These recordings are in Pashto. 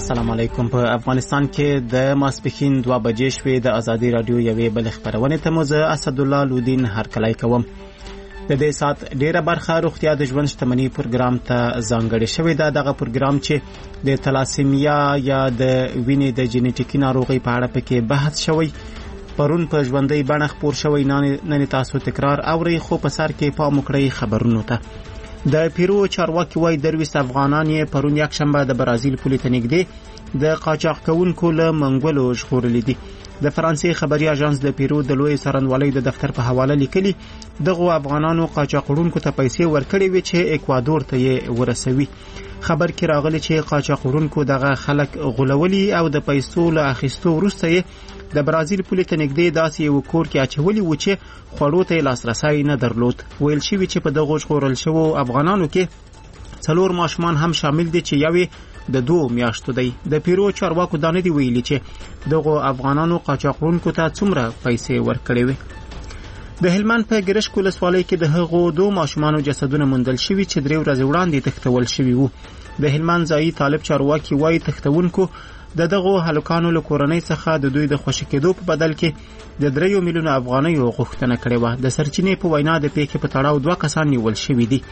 السلام علیکم. په افغانستان کې د ماسپښین 2 بجې شوې. د ازادي رادیو یوې بل خبرونه ته مو زه اسدالله لودین هرکلی کوم. د دې سات ډیره برخه روغتیا د ژوند شتمنۍ پروګرام ته ځانګړې شوې ده. دغه پروګرام چې د تلاسیمیا یا د وینې د جینیټیکي ناروغۍ په اړه پکې بحث شوی. پرون په ژوندۍ بڼه خپور شوی. نن تاسو تکرار اورئ، خو په سر کې پام وکړئ خبرونو ته. د پیرو چارواکي وایي 23 افغانان یې پرون یکشنبه د برازیل پولې ته نږدې د قاچاق کوونکو له منګولو ژغورلي دي. د فرانسې خبري اژانس د پیرو د لوی څارنوالۍ د دفتر په حواله لیکلي دغه افغانانو قاچاق وړونکو ته پیسې ورکړې وي چې اکوادور ته یې ورسوي. خبر کې راغلی چې قاچاق وړونکو دغه خلک غولولي او د پیسو له اخیستو وروسته یې د برازیل پولې ته نږدې داسې یو کور کې اچولي و چې خوړو ته لاسرسی نه درلود. ویل شوي چې په دغه ژغورل شوو افغانانو کې 4 ماشومان هم شامل دي چې یوې د 2 میاشتو دی. د پیرو چارواکو دا نه دی ویلي چې دغه افغانانو قاچاق وړونکو ته څومره پیسې ورکړې وي. د هلمند په ګرشک ولسوالۍ کې د هغو 2 ماشومانو جسدونه موندل شوي چې 3 ورځې وړاندې تښتول شوي وو. د هلمند ځایي طالب چارواکي وایي تښتونکو دغه هلکانو له کورنۍ څخه د دوی د خوشی کېدو په بدل کې د 3 میلیون افغانۍ غوښتنه کړې و. د سرچینې په وینا د پیښې په تړاو 2 کسان نیول شوي دي.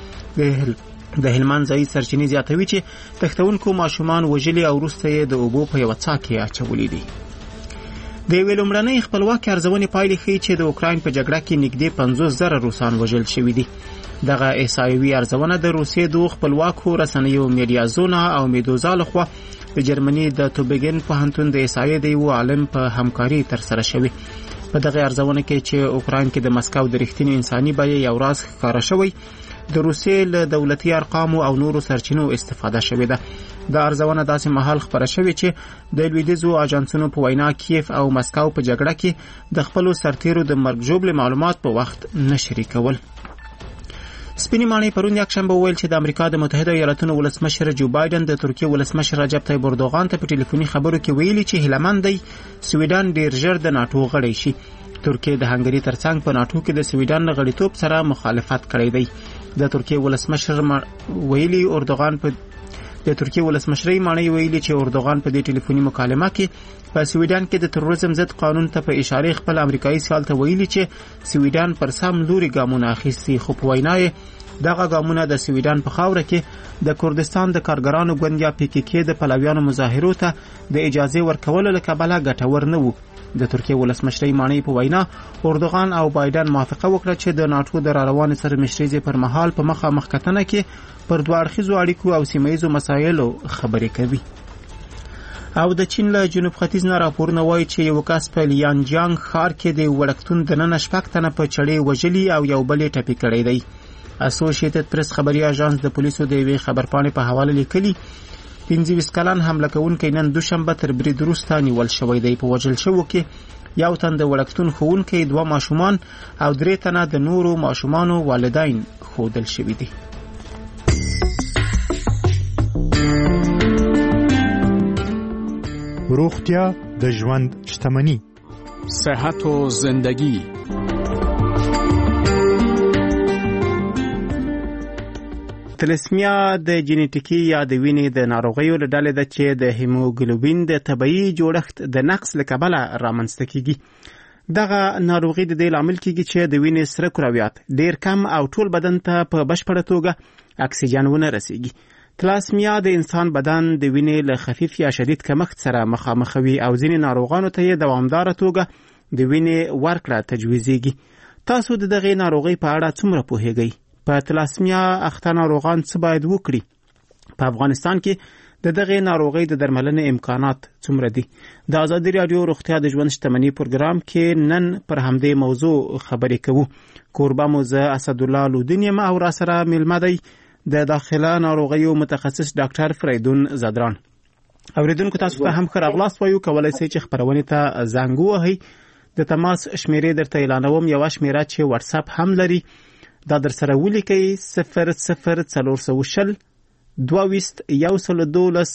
د هلمند ځایي سرچینې زیاتوي چې تښتونکو ماشومان وژلي او وروسته یې د اوبو په یو څا کې اچولي دي. د یوې لومړنۍ خپلواکۍ ارزونې پایلې ښیي چې د اوکراین په جګړه کې نږدې 50,000 روسان وژل شوي دي. دغه احصایوي ارزونه د روسیې د خپلواکو رسنیو میډیازونا او میدوزا لخوا د جرمني د توبیګن پوهنتون د احصایې د یو عالم په همکاري ترسره شوې. په دغه ارزونه کې چې اوکراین کې د مسکو د رښتینی انساني بیې یو راز ښکاره شوی، د روسیې له دولتي ارقامو او نورو سرچینو استفاده شوې ده. دا ارزونه داسې مهال خبره شوې چې د لویدیځو اجانسونو په وینا کیف او مسکو په جګړه کې د خپلو سرتیرو د مرګ ژوبلې معلومات په وخت نه شریکول. سپینې ماڼۍ پرون یکشنبه وویل چې د امریکا د متحده ایالاتونو ولسمشر جو بایدن د ترکیې ولسمشر رجب طیب اردوغان ته په ټلیفوني خبرو کې ویلي چې هیلهمند دی سویډن ډیر ژر د ناتو غړی شي. ترکیې د هنګري ترڅنګ په ناتو کې د سویډن له غړیتوب سره مخالفت کړی دی. د ترکیې ولسمشر ویلي اردوغان په د ترکیې ولسمشرۍ ماڼۍ ویلي چې اردوغان په دې ټلیفوني مکالمه کې په سویډن کې د تروریزم ضد قانون ته په اشاره خپل امریکایي سیال ته ویلي چې سویډن پر سم لوري ګامونه اخیستي، خو په وینا یې دغه ګامونه د سویډن په خاوره کې د کردستان د کارګرانو ګوند یا PKK د پلویانو مظاهرو ته د اجازه ورکولو له کبله ګټور نه وو. د ترکیې ولسمشرۍ ماڼۍ په وینا اردوغان او بایدن موافقه وکړه چې د ناتو د راروان سره مشرۍ پر مهال په مخامخ کتنه کې پر دوه اړخیزو اړیکو او سیمه‌ییزو مسایلو خبرې کوي. او د چین له جنوب ختیځ نه راپورونه وایي چې یو کس په لیانجیانګ ښار کې د وړکتون دننه 6 تنه په چړې وژلي او یو بل یې ټپي کړی دی. اسوسییټډ پریس خبري اژانس د پولیسو د یوې خبرپاڼې په حواله لیکلي 25 کلن حمله کوونکی نن دوشنبه تر برید وروسته نیول شوی دی. په وژل شوو کې یو تن د وړکتون ښوونکی، 2 ماشومان او 3 تنه د نورو ماشومانو والدین ښودل شوي دي. روغتیا د ژوند شتمني، صحت و زندگی. تلسمیا د جینیټیکي یا د وینې د ناروغیو له ډلې ده چې د هیموګلوبین د طبیعي جوړښت د نقص له کبله رامنځته کیږي. دغه ناروغي د دې لامل کیږي چې د وینې سره کرویات ډیر کم او ټول بدن ته په بشپړه توګه اکسیجن ونه رسیږي. تلاسمیا د انسان بدن د وینې له خفیف یا شدید کمښت سره مخامخوي او ځینې ناروغانو ته یې دوامداره توګه د وینې ورکړه تجویزیږي. تاسو د دغه ناروغي په اړه څومره پوهیږئ؟ په تلاسمیا اخته ناروغان څه باید وکړي؟ په افغانستان کې د دغه ناروغي د درملنې امکانات څومره دي؟ د ازادي رادیو روغتیا د ژوند شتمنۍ پروګرام کې نن پر همدې موضوع خبرې کوو. کوربه مو زه اسدالله لودین یم او را سره میلمه دی د داخله ناروغیو متخصص ډاکټر فریدون زدران. اوریدونکو تاسو ته هم ښه راغلاست وایو. کولی شئ چې خپرونې ته زنګ ووهئ. د تماس شمیرې درته اعلانوم. یوه شمیره چې واتساپ هم لري، دا در سره ولیکئ 00420 22 112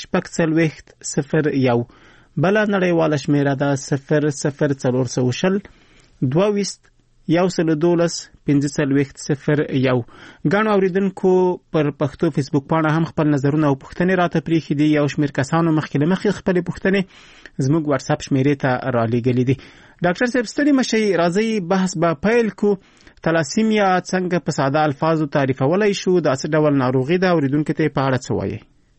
001. بله نړیواله شمیره ده 00420 22 112-15-01. ګڼو اوریدونکو پر پښتو فیسبوک باندې هم خپل نظرونه او پوښتنې راته پریښي دي. یو شمېر کسانو مخکې خپل پوښتنې زموږ واتس اپ شمیرې ته را لېږلې دي. ډاکټر صاحب ستړي مشي، راځي بحث به پیل کو. تلاسیمیا څنګه په ساده الفاظو تعریفولای شو؟ دا څه ډول ناروغي ده؟ اوریدونکو ته په اړه څه وایي؟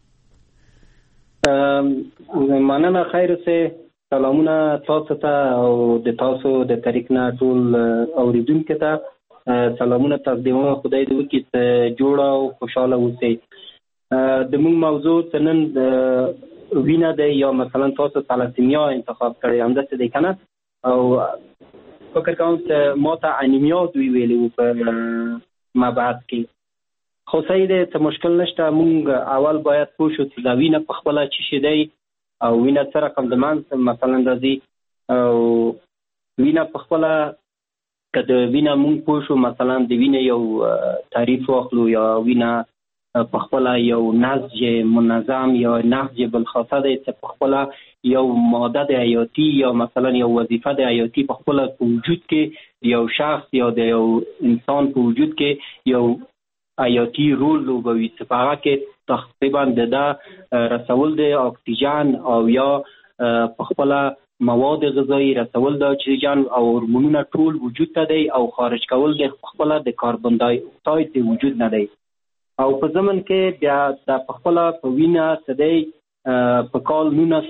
مننه. خیر اوسې. سلامونه تاسو ته او د تاسو د طریق نه ټول اوریدونکو ته سلامونه تقدیموم. خدای دې وکړي چې جوړ او خوشاله اوسئ. د موږ موضوع نن وینه ده یا مثلا تاسو تلاسیمیا انتخاب کړی همداسې دی کنه، او فکر کوم چې ما ته انیمیا دوی ویلي وو په مبحث کې. خو صحیح دی، څه مشکل نشته. موږ اول باید پوه شو چې دا وینه په خپله څه شی دی او وینه څه رقم د منځ مثلا راځي. او وینه په خپله که د وینه موږ پوه شو مثلا د وینه یو تعریف واخلو، یا وینه په خپله یو نسج منظم یا نسج بالخاصه دی چې په خپله یو ماده د حیاتي یا مثلا یو وظیفه د حیاتي په خپله په وجود کې یو شخص یا د یو انسان په وجود کې یو حیاتي رول لوبوي چې په هغه کې تقریبا د رسول د اکسیجن او یا په خپله مواد غذایی رسول د اکسیجن او هورمونونه ټول وجود ته دی او خارج کول د خپله د کاربن دای اکساید د وجود نه دی. او په زمن کې بیا د په خپله په وینه څه دی په کال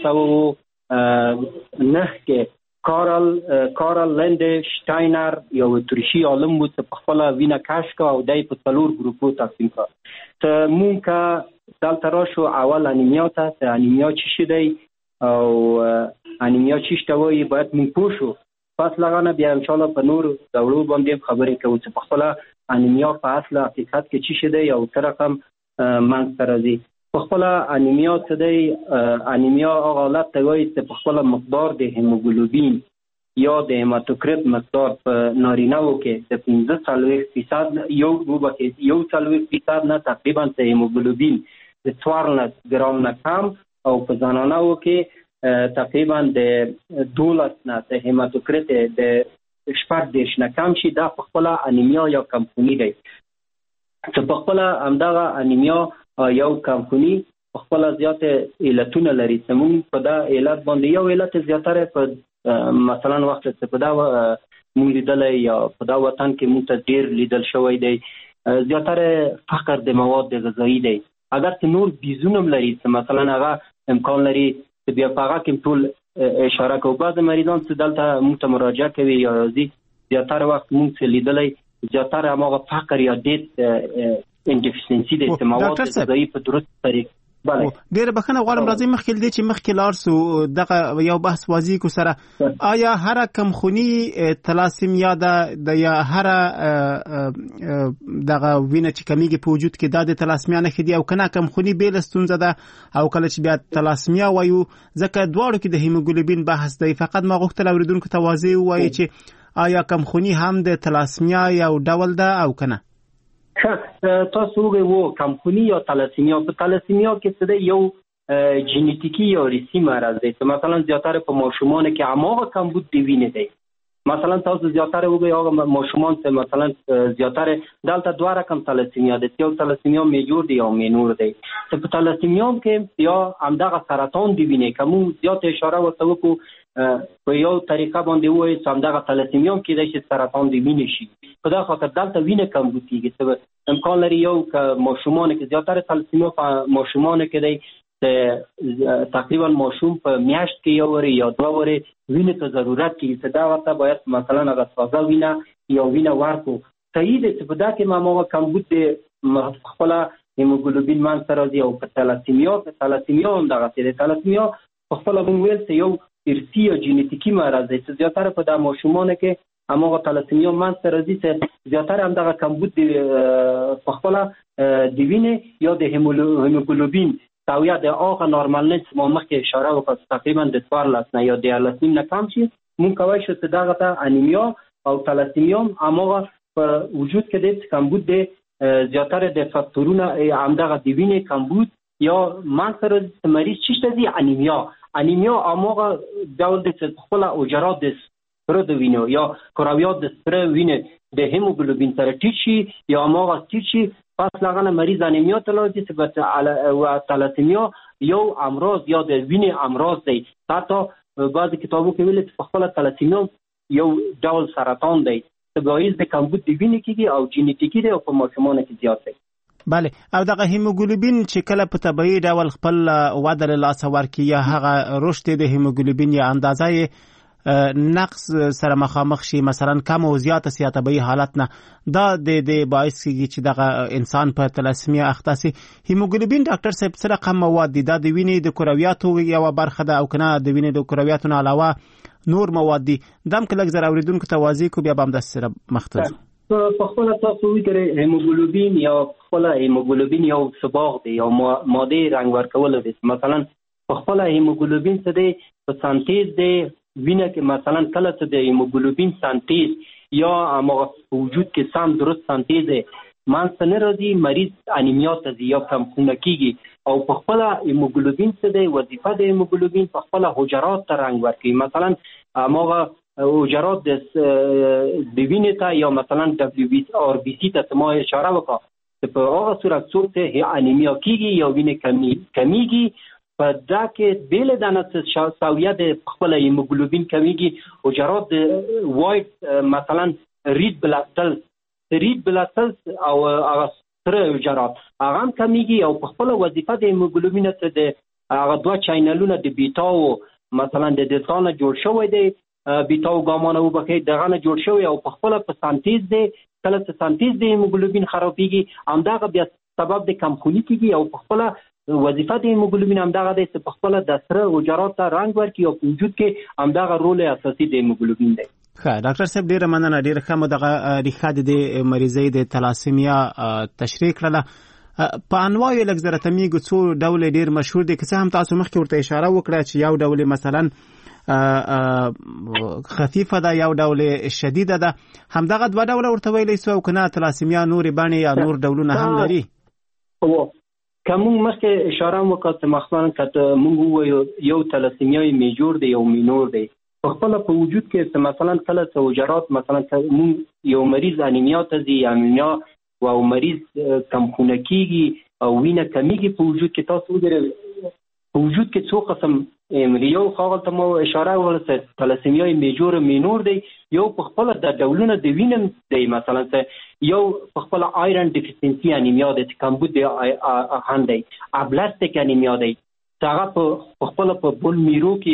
1909 کې کارل لند شتاینر یو اتریشي عالم و چې په خپله وینه کشف کړه او دی په 4 ګروپو تقسیم کړه. ته مونږ که دلته راشو اول انیمیا ته، چې انیمیا څه شی دی او انیمیا څه ته وایي باید مونږ پوه شو. پس له هغه نه بیا انشاءالله په نور دورو باندې خبرې کوو چې په خپله انیمیا په اصل حقیقت کې څه شی دی او څه رقم منځته راځي. په خپله انیمیا څه دی؟ انیمیا هغه حالت ته وایي چې په خپله مقدار د هیموګلوبین یا د هیماتوکریت مقدار په نارینه‌و کې د 45% یو 40% نه تقریبا د هیموګلوبین د 14 ګرام نه کم، او په زنانه‌و کې تقریبا د 12 نه د هیماتوکریت د 14 نه کم شي. دا په خپله انیمیا یا کمخوني دی. چې په خپله همدغه انیمیا یو کمخوني په خپله زیات علتونه لري. چې موږ په دا علت باندې یو علت زیاتره په مثلا وخت چې په دا موږ لیدلی یا په دا وطن کې موږ ته ډېر لیدل شوی دی، زیاتره فقر د مواد غذایی دی. اگر چې نور بیزونه هم لري چې مثلا هغه امکان لري چې بیا په هغه کې ټول اشاره کوو. بعض مریضان چې دلته موږ ته مراجعه کوي یا راځي، زیاتره وخت موږ چې لیدلی زیاتره هماغه فقر یا ډېر انډیفیشنسي دی چې مواد غذایی په درست طریق. ډېره بخښنه غواړم، راځئ مخکې دی چې مخکې لاړ سو دغه یو بحث واضح کو سره. آیا هر کمخوني تلاسیمیا ده یا هر دغه وینه چې کمیږي په وجود کې دا د تلاسیمیا نښې دي، او کنه کمخوني بېله ستونزه ده؟ او کله چې بیا تلاسیمیا وایو ځکه دواړو کې د هیموګلوبین بحث دی، فقط ما غوښتل اوریدونکو ته واضح ووایي چې آیا کمخوني هم د تلاسیمیا یو ډول ده او کنه؟ تاسو وګورئ کمخوني یا تلاسیمیا. په تلاسیمیا کې څه دی؟ یو جینیتیکي یا ریسي مرض دی چې مثلا زیاتره په ماشومانو کې هماغه کمبود د وینې دی. مثلا تاسو زیاتره وګورئ هغه ماشومان چې مثلا زیاتره دلته دوه رقم تلاسیمیا دی، یو تلاسیمیا میجور دی او مینور دی. چې په تلاسیمیا کې یا همدغه سرطان د وینې کوم زیات اشاره ورته وکړو په یو طریقه باندې وایي چې همدغه تلاسیمیا کېدای شي سرطان د وینې شي. په دا خاطر دلته وینه کمبود کېږي. امکان لري یو که ماشومانو کې زیاتره تلاسیمیا په ماشومانو کې دی چې تقریبا ماشوم په میاشت کې یو وری یا 2 وری وینې ته ضرورت کېږي چې دا ورته باید مثلا هغه تازه وینه یا وینه ورکړو. صحیح دی چې په دا کې هماغه کمبود د خپله هیموګلوبین منځته راځي. او په تلاسیمیا همدغسې دی. تلاسیمیا په خپله موږ ویل چې یو ارثي یا جینیتیکي مرض دی چې زیاتره په دا ماشومانو کې هماغه تلاسیمیا منځته راځي چې زیاتره همدغه کمبود په خپله د وینې یا د هیموګلوبین تاویه د هغه نارمالنس ما مخکې اشاره وکړه تقریبا د 14 نه یا د 18 نه کم شي. موږ کولی شو چې دغه ته انیمیا او تلاسیمیا هماغه په وجود کې د کمبود د زیاتره د فاکتورونه همدغه د وینې کمبود یا منځته راځي چې مریض چی ته دي انیمیا. انیمیا هماغه ډول د خپله حجرات د سره د وینې یا کرویات د سره وینې د هیموګلوبین سره ټیټ شي یا هماغه ټیټ شي، پس لغنه مریض انیمیا ته لاړ چې و تلاسیمیا یو امراض یا د وینې امراض دی. حتی بعضې کتابو کې ویلي چې په خپله تلاسیمیا یو ډول سرطان دی چې باعث د کمبود د وینې کېږي او جینیتیکي دی او په ماشومانو کې زیات دی. بله، او دغه هیموګلوبین چې کله په طبیعي ډول خپل وده له لاسه ورکړي یا هغه رشد د هیموګلوبین یا اندازه نقص سره مخامخ شي، مثلا کم او زیاته سي طبیعي حالت نه، دا د باعث کیږي چې دغه انسان په تلاسیمیا اخته سي. هیموګلوبین ډاکټر صاحب څه رقم مواد دي؟ دا د وینې د کرویاتو یوه برخه ده او کنه د وینې د کرویاتو نه علاوه نور مواد دي؟ دم که لږ زر اوریدونکو ته واضح کو بیا به همداسې سره مخ ته ځو. په خپله تاسو وګورئ هیموګلوبین یا خپله هیموګلوبین یو صباغ دی یا ماده رنګ ورکول دی. مثلا په خپله هیموګلوبین څه دی؟ په سانتیز دی وینه کې مثلا کله چې د هیموګلوبین سانتیز یا هغه وجود کې سم درست سانتیز منځته نه راځي، مریض انیمیا ته ځي یا کمخونه کېږي. او په خپله هیموګلوبین څه دی؟ وظیفه د هیموګلوبین په خپله حجرات ته رنګ ورکوي. مثلا هغه حجرات د وینې ته یا مثلا WBC ته ما اشاره وکړه چې په هغه صورت څوک ته انیمیا کېږي یا وینې کمیږي، په دا کې بیل دانه ساویه د خپل هیموګلوبین کمیږي. حجرات د وایټ مثلا ریډ بلاد سلز او هغه سره حجرات هغه هم کمیږي او په خپل وظیفه د هیموګلوبین ته د هغه دوه چینلونه د بیتا او مثلا د دلتا نه جوړ شوی دی، بیتا او ګاما نه وبخې دغه نه جوړ شوی او په خپل په سانتیز دی. کله چې سانتیز د هیموګلوبین خرابېږي همدغه بیا سبب د کمخوني کېږي او په خپل وظیفه د هیموګلوبین همدغه دی چې په خپل د سره حجرات ته رنګ ورکړي او په وجود کې همدغه رول اساسي د هیموګلوبین دی. ښه ډاکټر صاحب ډېره مننه، ډېره ښه مو دغه ریښه د مریضۍ د تلاسیمیا تشریح کړله. په انواع یې لږ زره تمیږو څو ډول ډېر مشهور دي، که څه هم تاسو مخکې ورته اشاره وکړه چې یو ډول مثلا خفیفه ده یو ډول شدیده ده، همدغه دوه ډوله ورته ویلی سو او که نه تلاسیمیا نورې بڼې یا نور ډولونه هم لري؟ که موږ مخکې اشاره وکړه چې مثلا که موږ ووایو یو تلاسیمیای میجور دی یو مینور دی، په خپله په وجود کې مثلا کله چې حجرات مثلا موږ یو مریض انیمیا ته ځي انیمیا او مریض کمخونه کېږي او وینه کمیږي په وجود کې، تاسو وګورئ په وجود کې څو قسم یو خاغل ته مو اشاره وکړه چې تلاسیمیای میجور مینور دی، یو په خپله د ډولونه د وینې دی، مثلا یو په خپله آیرن ډیفیسینسي انیمیا دی چې کمبود دی اهن دی، ابلاستیک انیمیا دی چې هغه په خپله په بون میرو کې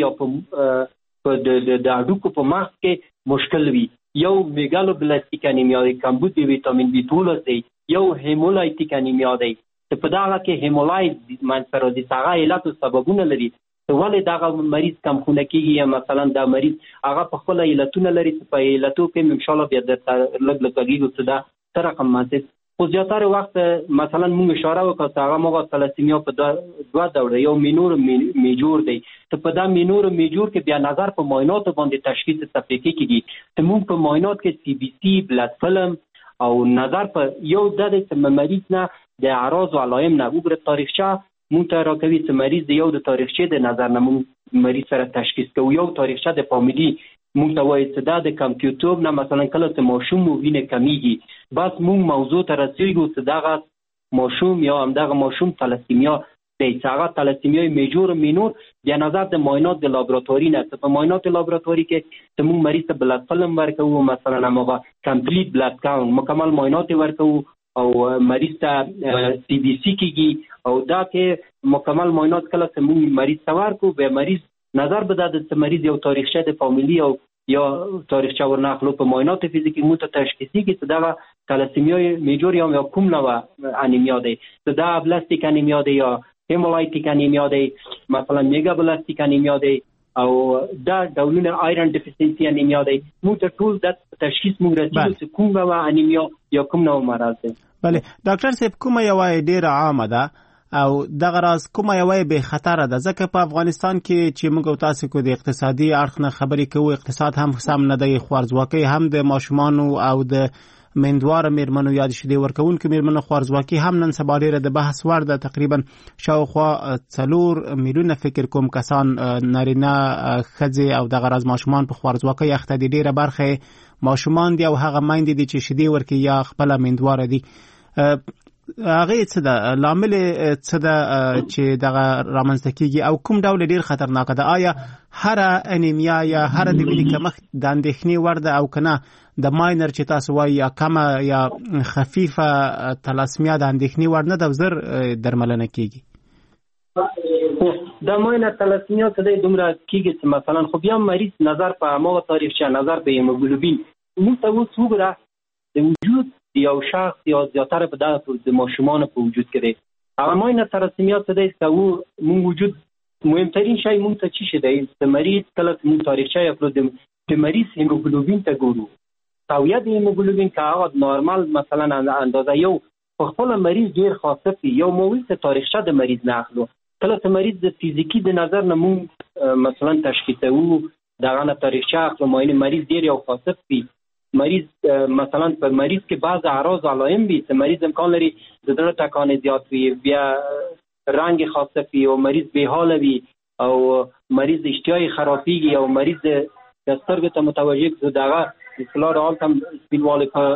یا د هډوکو په مغز کې مشکل وي، یو میګالوبلاستیک انیمیا دی کمبود د ویټامین B12 دی، یو هیمولایتیک انیمیا دی چې په دغه کې هیمولایت منځته راځي چې هغه علت او سببونه لري ولې دغه مریض کمخونه کېږي یا مثلا دا مریض هغه په خپله علتونه لري چې په علتو کې انشاءالله بیا درته لږ لږ غږېږو چې دا څه رقم ماسي. خو زیاتره وخت مثلا موږ اشاره وکړو چې هغه موږ تلاسیمیا په دوه ډوله یو مینور میجور دی، چې په دا مینور میجور کې بیا نظر په معایناتو باندې تشخیص تفریقي کېږي چې موږ په معاینات کې CBC بلاد فلم او نظر په یو د دې مریض نه د اعراض او علائم نه وګورئ تاریخچه مونږ ته راکوي چې مریض د یو د تاریخچې د نظر نه مونږ مریض سره تشخیص کوو. یو تاریخچه د فامیلي مونږ ته وایي چې دا د کمپیوټر نه مثلا کله چې ماشوم مو وینه کمیږي بس مونږ موضوع ته رسېږو چې دغه ماشوم یا همدغه ماشوم تلاسیمیا دی چې هغه تلاسیمیای میجور مینور بیا نظر د معاینات د لابراتواري نه چې په معاینات لابراتواري کې چې مونږ مریض ته بلاد فلم ورکوو، مثلا هماغه کمپلیټ بلاد کاونټ مکمل معاینات ورکوو او مریض ته CBC کېږي او دا کې مکمل معاینات کله چې موږ مریض ته ورکړو بیا مریض نظر به دا چې مریض یو تاریخچه د فامیلي او یا تاریخچه ورنه اخلو په معاینات فیزیکي موږ ته تشخیص کېږي چې دغه تلاسیمیای میجور یا کوم نوع انیمیا دی، چې دا ابلاستیک انیمیا دی یا هیمولایتیک انیمیا دی، مثلا میګابلاستیک انیمیا دی او دا ډولونه آیرن ډیفیسینسي انیمیا دی. موږ ته ټول د تشخیص موږ راځي چې کوم نوع انیمیا یا کوم نوع مرض دی. بله ډاکټر صاحب کومه یوه ډېره عامه ده او دغه راز کومه یوه بې خطره ده؟ ځکه په افغانستان کې چې موږ او تاسو کو د اقتصادي اړخ نه خبرې کوو، اقتصاد هم سم نه دی، خوارځواکۍ هم د ماشومانو او د میندواره میرمنو یا د شیدې ورکوونکو میرمنو خوارځواکي هم نن سبا ډیره د بحث وړ ده. تقریبا شاوخوا 4 میلیونه فکر کوم کسان نارینه ښځې او دغه راز ماشومان په خوارځواکۍ اخته دي. ډیره برخه ماشومان دي او هغه میندې دي چې شیدې ورکوي یا خپله میندواره دي. هغه څه ده لامل څه ده چې دغه رامنځته کیږي او کوم ډول ډیر خطرناک ده؟ آیا هر انیمیا یا هر د وینې کمښت د اندېښنې وړ ده او کنه د ماینر چې تاسو وایي یا کمه یا خفیفه تلاسمیا د اندېښنې وړ نه ده او زر درملنه کیږي؟ د ماینر تلاسمیا څه دی دومره کیږي چې مثلا خو بیا مریض نظر په هماغه تاریخچه نظر به هیموګلوبین موږ ته اوس وګوره د وجود یو شخص یا زیاتره په دغه د ماشومانو په وجود کې دی. هغه ماینر تلاسمیا څه دی چې موږ وجود مهمترین شی موږ ته څه شی دی د مریض کله چې موږ تاریخچه یا د مریض هیموګلوبین ته ګورو سویه د هیموګلوبین که هغه نارمال مثلا اندازه یو په خپل مریض ډیر خاصه یو موضوع ته تاریخچه د مریض نه اخلو. کله چې مریض د فزیکی د نظر نه موږ مثلا تشخیصو دغه نه تاریخچه اخلو ماینه مریض ډیر یو خاصه مریض مثلا په مریض کې بعض اعراض علائم وي چې مریض امکان لري د زړه ټکانې زیات وي بیا رنگ خاصه وي او مریض بې حاله وي او مریض اشتهای خرابېږي او مریض د سترګو ته متوجه دغه اصطلاح حال تم سپینواله په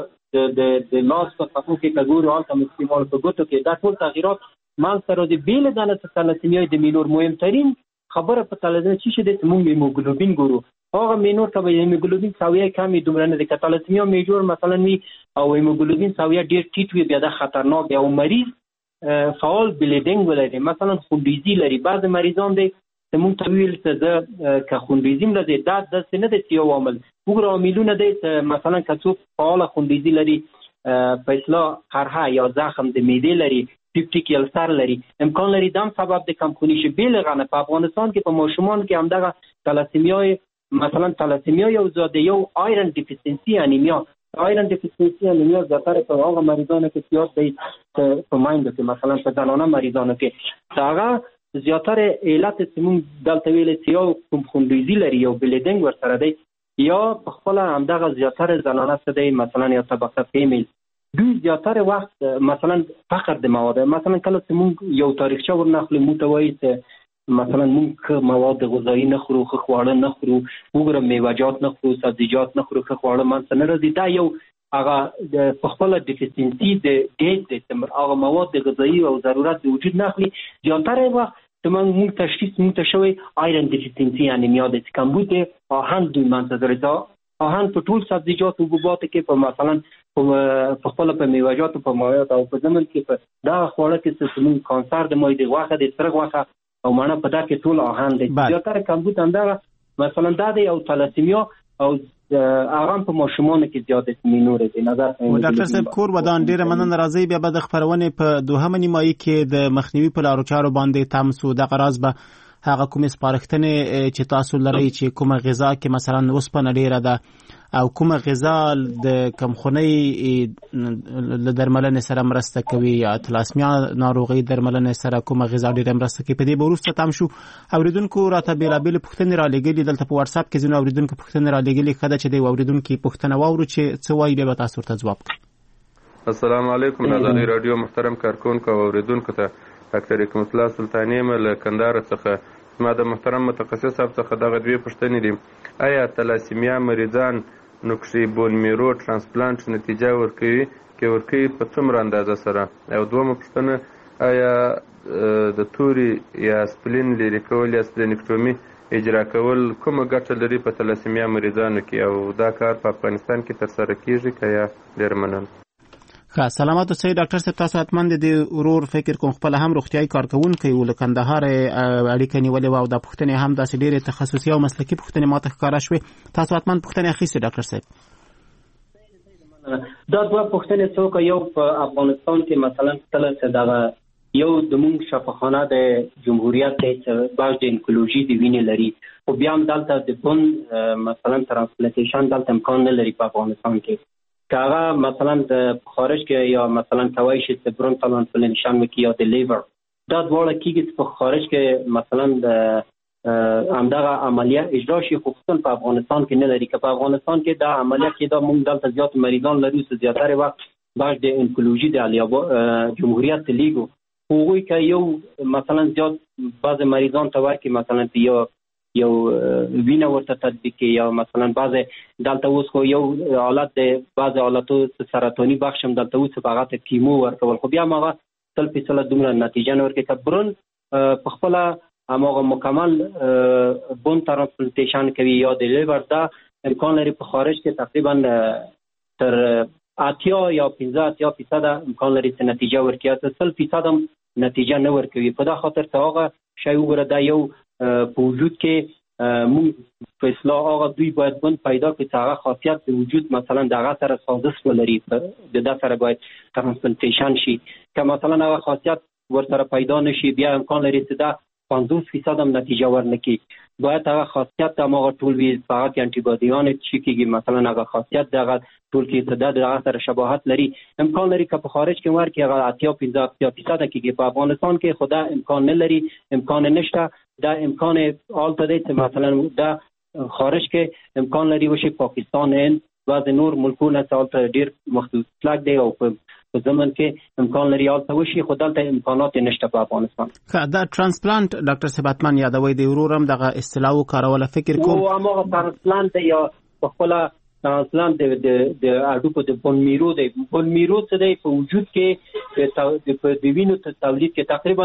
د لاس په خطو کې کګور حال تم سپینواله په ګوتو کې دا ټول تغیرات مال سره د بیل دانه تلاسیمیا د مینور مهمترین خبره په تلاسیمیا چې د موږ هیموګلوبین ګورو هغه مینور ته هیموګلوبین سویه کمی دومره نه د تلاسیمیا میجور مثلا وي او هیموګلوبین سویه ډیر ټیټ وي بیا د خطرناک او مریض فعال بلیډینګ ولري مثلا خونریزي لري. بعض مریضان دي موږ ته ویل چې که خونریزي لري دا د سینې د یو عامل وګړو عاملونه دي مثلا که څوک فعال خونریزي لري په اصطلاح قرحه یا زخم د معدې لري پیپټیک السر لري امکان لري دام سبب د کمخونی شي بیلغه په افغانستان کې په ماشومان کې همدغه تلاسیمیا مثلا تلاسیمیا یو زاده یو آیرن ډیفیشنسي انیمیا آیرن ډیفیشنسي انیمیا زیاتره په هغه مریضانو کې زیات دی په مایند کې مثلا په زنانه مریضانو کې هغه زیاتره علت سیمون دلته ویل چې یو کوم خونریزي لري یو بلیډینګ ورسره دی یا په خپل همدغه زیاتره زنانه څه دی مثلا یا طبقه فیمیل دوی زیاتره وخت مثلا فقر د مواد مثلا کله چې موږ یو تاریخچه ورنخلو موږ ته وایي چې مثلا موږ مواد غذایی نه خورو خواړه نه خورو وګوره میوه‌جات نه خورو سبزیجات نه خورو خواړه مانځ نه راځي دا یو هغه په خپل ډیفیشنسي د ډیټ د هغه مواد غذایی او ضرورت د وجود نه اخلي زیاتره وخت موږ تشخیص موږ ته شوی آیرن ډیفیشنسي انیمیا د کمبود آهن دوی منځ درځي آهن په ټول سبزیجات او حبوبات کې په مثلا په خپل په میوه‌جات او په مایعات او په ضمن کې په دا خوړه کې چې موږ کانسر د مایع د غوښه د سرګ غوښه او مانه په دا کې ټول آهن دي زیاتره کمبود همدغه مثلا دا دی او تلاسیمیا او آرام په ماشومان کې زیات مینور دي نظر او ډاکټر صاحب کور ودان ډیره مننه راځي بیا به د خبرونه په دوهمه نیمایي کې د مخنیوي په لارو چارو باندې تمسو د غراض به هغه کومې سپارښتنې چې تاسو لرئ چې کومه غذا کې مثلا اوسپنه ډیره ده او کومه غذا د کمخونۍ له درملنې سره مرسته کوي یا تلاسمیا ناروغي درملنې سره کومه غذا ډیره مرسته کوي په دې وروسته تم شو اوریدونکو راته بیلابل پوښتنې را لګلې دلته په واتس اپ کې ځینې اوریدونکو پوښتنې را لګلې خدای چې دی اوریدونکو پوښتنه واورو چې څه وایي به تاسو ته جواب کړي. السلام علیکم نازنین رادیو محترم کارکونکو او اوریدونکو ته ډاکټر حکمت الله سلطانی مل کندهار څخه ما د محترم متخصص صاحب څخه دغه دوه پوښتنې دي آیا تلاسیمیا مریضان نقشي بون میرو ترانسپلانت نتیجه ورکوي کې ورکوي په څومره اندازه سره او دومره پوښتنه آیا د توري یا سپلین لري کول یا سپلینکټومي اجرا کول کومه ګټه لري په تلاسیمیا مریضانو کې او دا کار په افغانستان کې ترسره کیږي که یا ډیر مننه. ښه سلامات اوسئ ډاکټر صاحب تاسو حتما د ورور فکر کوم خپل هم روغتیايي کارکونکي و له کندهار اړیکه نیولې و او د پوښتنې هم داسې ډېرې تخصصي او مسلکي پوښتنې ماته ښکاره شوې تاسو حتما پوښتنې اخیستې ډاکټر صاحب. دا دوه پوښتنې څوک یو په افغانستان کې مثلا کله چې دغه یو د موږ شفاخانه د جمهوریت کې باج د انکولوژي د وینې لري او بیا هم دلته د بون مثلا ترانسپلانټیشن دلته امکان نه لري په افغانستان کې کاغه مثلا د خارج کې یا مثلا کوي چې برون ترانسپلانټیشن وکړي یا د لیور دا ډول کېږي په خارج کې مثلا د همدغه عملیه اجرا شي، خو په افغانستان کې نه لري. که په افغانستان کې دا عملیه کې دا موږ دلته زیات مریضان لرو، زیاتره وخت بخش د انکولوژي د جمهوریت لیګو هغوی که یو مثلا زیات بعض مریضان ته ورکړي، مثلا یو وینه ورته تطبیق کړي، یا مثلا بعض دلته اوس خو یو حالت د بعض حالتو سرطاني بخش هم دلته اوس په هغه ته کیمو ورکول، خو بیا هم هغه 100% دومره نتیجه نه ورکوي. که برون په خپله هماغه مکمل بون ترانسپلانتیشن کوي یا د لیور، دا امکان لري په خارج کې تقریبا تر 80 یا 15% امکان لري چې نتیجه ورکړي، 100% هم نتیجه نه ورکوي. په دا خاطر ته هغه شی وګوره، دا یو په وجود کې موږ په اصلاح هغه دوی باید بند پیدا کړي چې هغه خاصیت د وجود مثلا دغه سره سازش ولري، د دا سره باید ترانسپلانتیشن شي. که مثلا هغه خاصیت ورسره پیدا نشي، بیا امکان لري چې دا 50% هم نتیجه ورنکړي. باید هغه خاصیت هغه ټول وي، فقط انټي باډیان چې کېږي مثلا هغه خاصیت دغه ټول کې چې دغه سره شباهت لري. امکان لري که په خارج کې ورکړي هغه 80-50% کېږي، په افغانستان کې خو دا امکان نه لري، امکان نشته. دا امکان آلته دی چې مثلا دا خارج کې امکان لري وشي پاکستان، هند، بعض نور ملکونه چې آلته ډېر مخصوص دی او په زمن کې امکان لري آلته وشي، خو دلته امکانات نشته په افغانستان. دا ترانسپلانت ډاکټر صباتمن یادوي د ورورم دغه اصطلاح وکاروله، فکر کوم او هغه ترانسپلانت یا په خپل ترانسپلانت د اډوکو د بون میرو دی. بون میرو څه دی؟ په وجود کې د وینو تولید کې تقریبا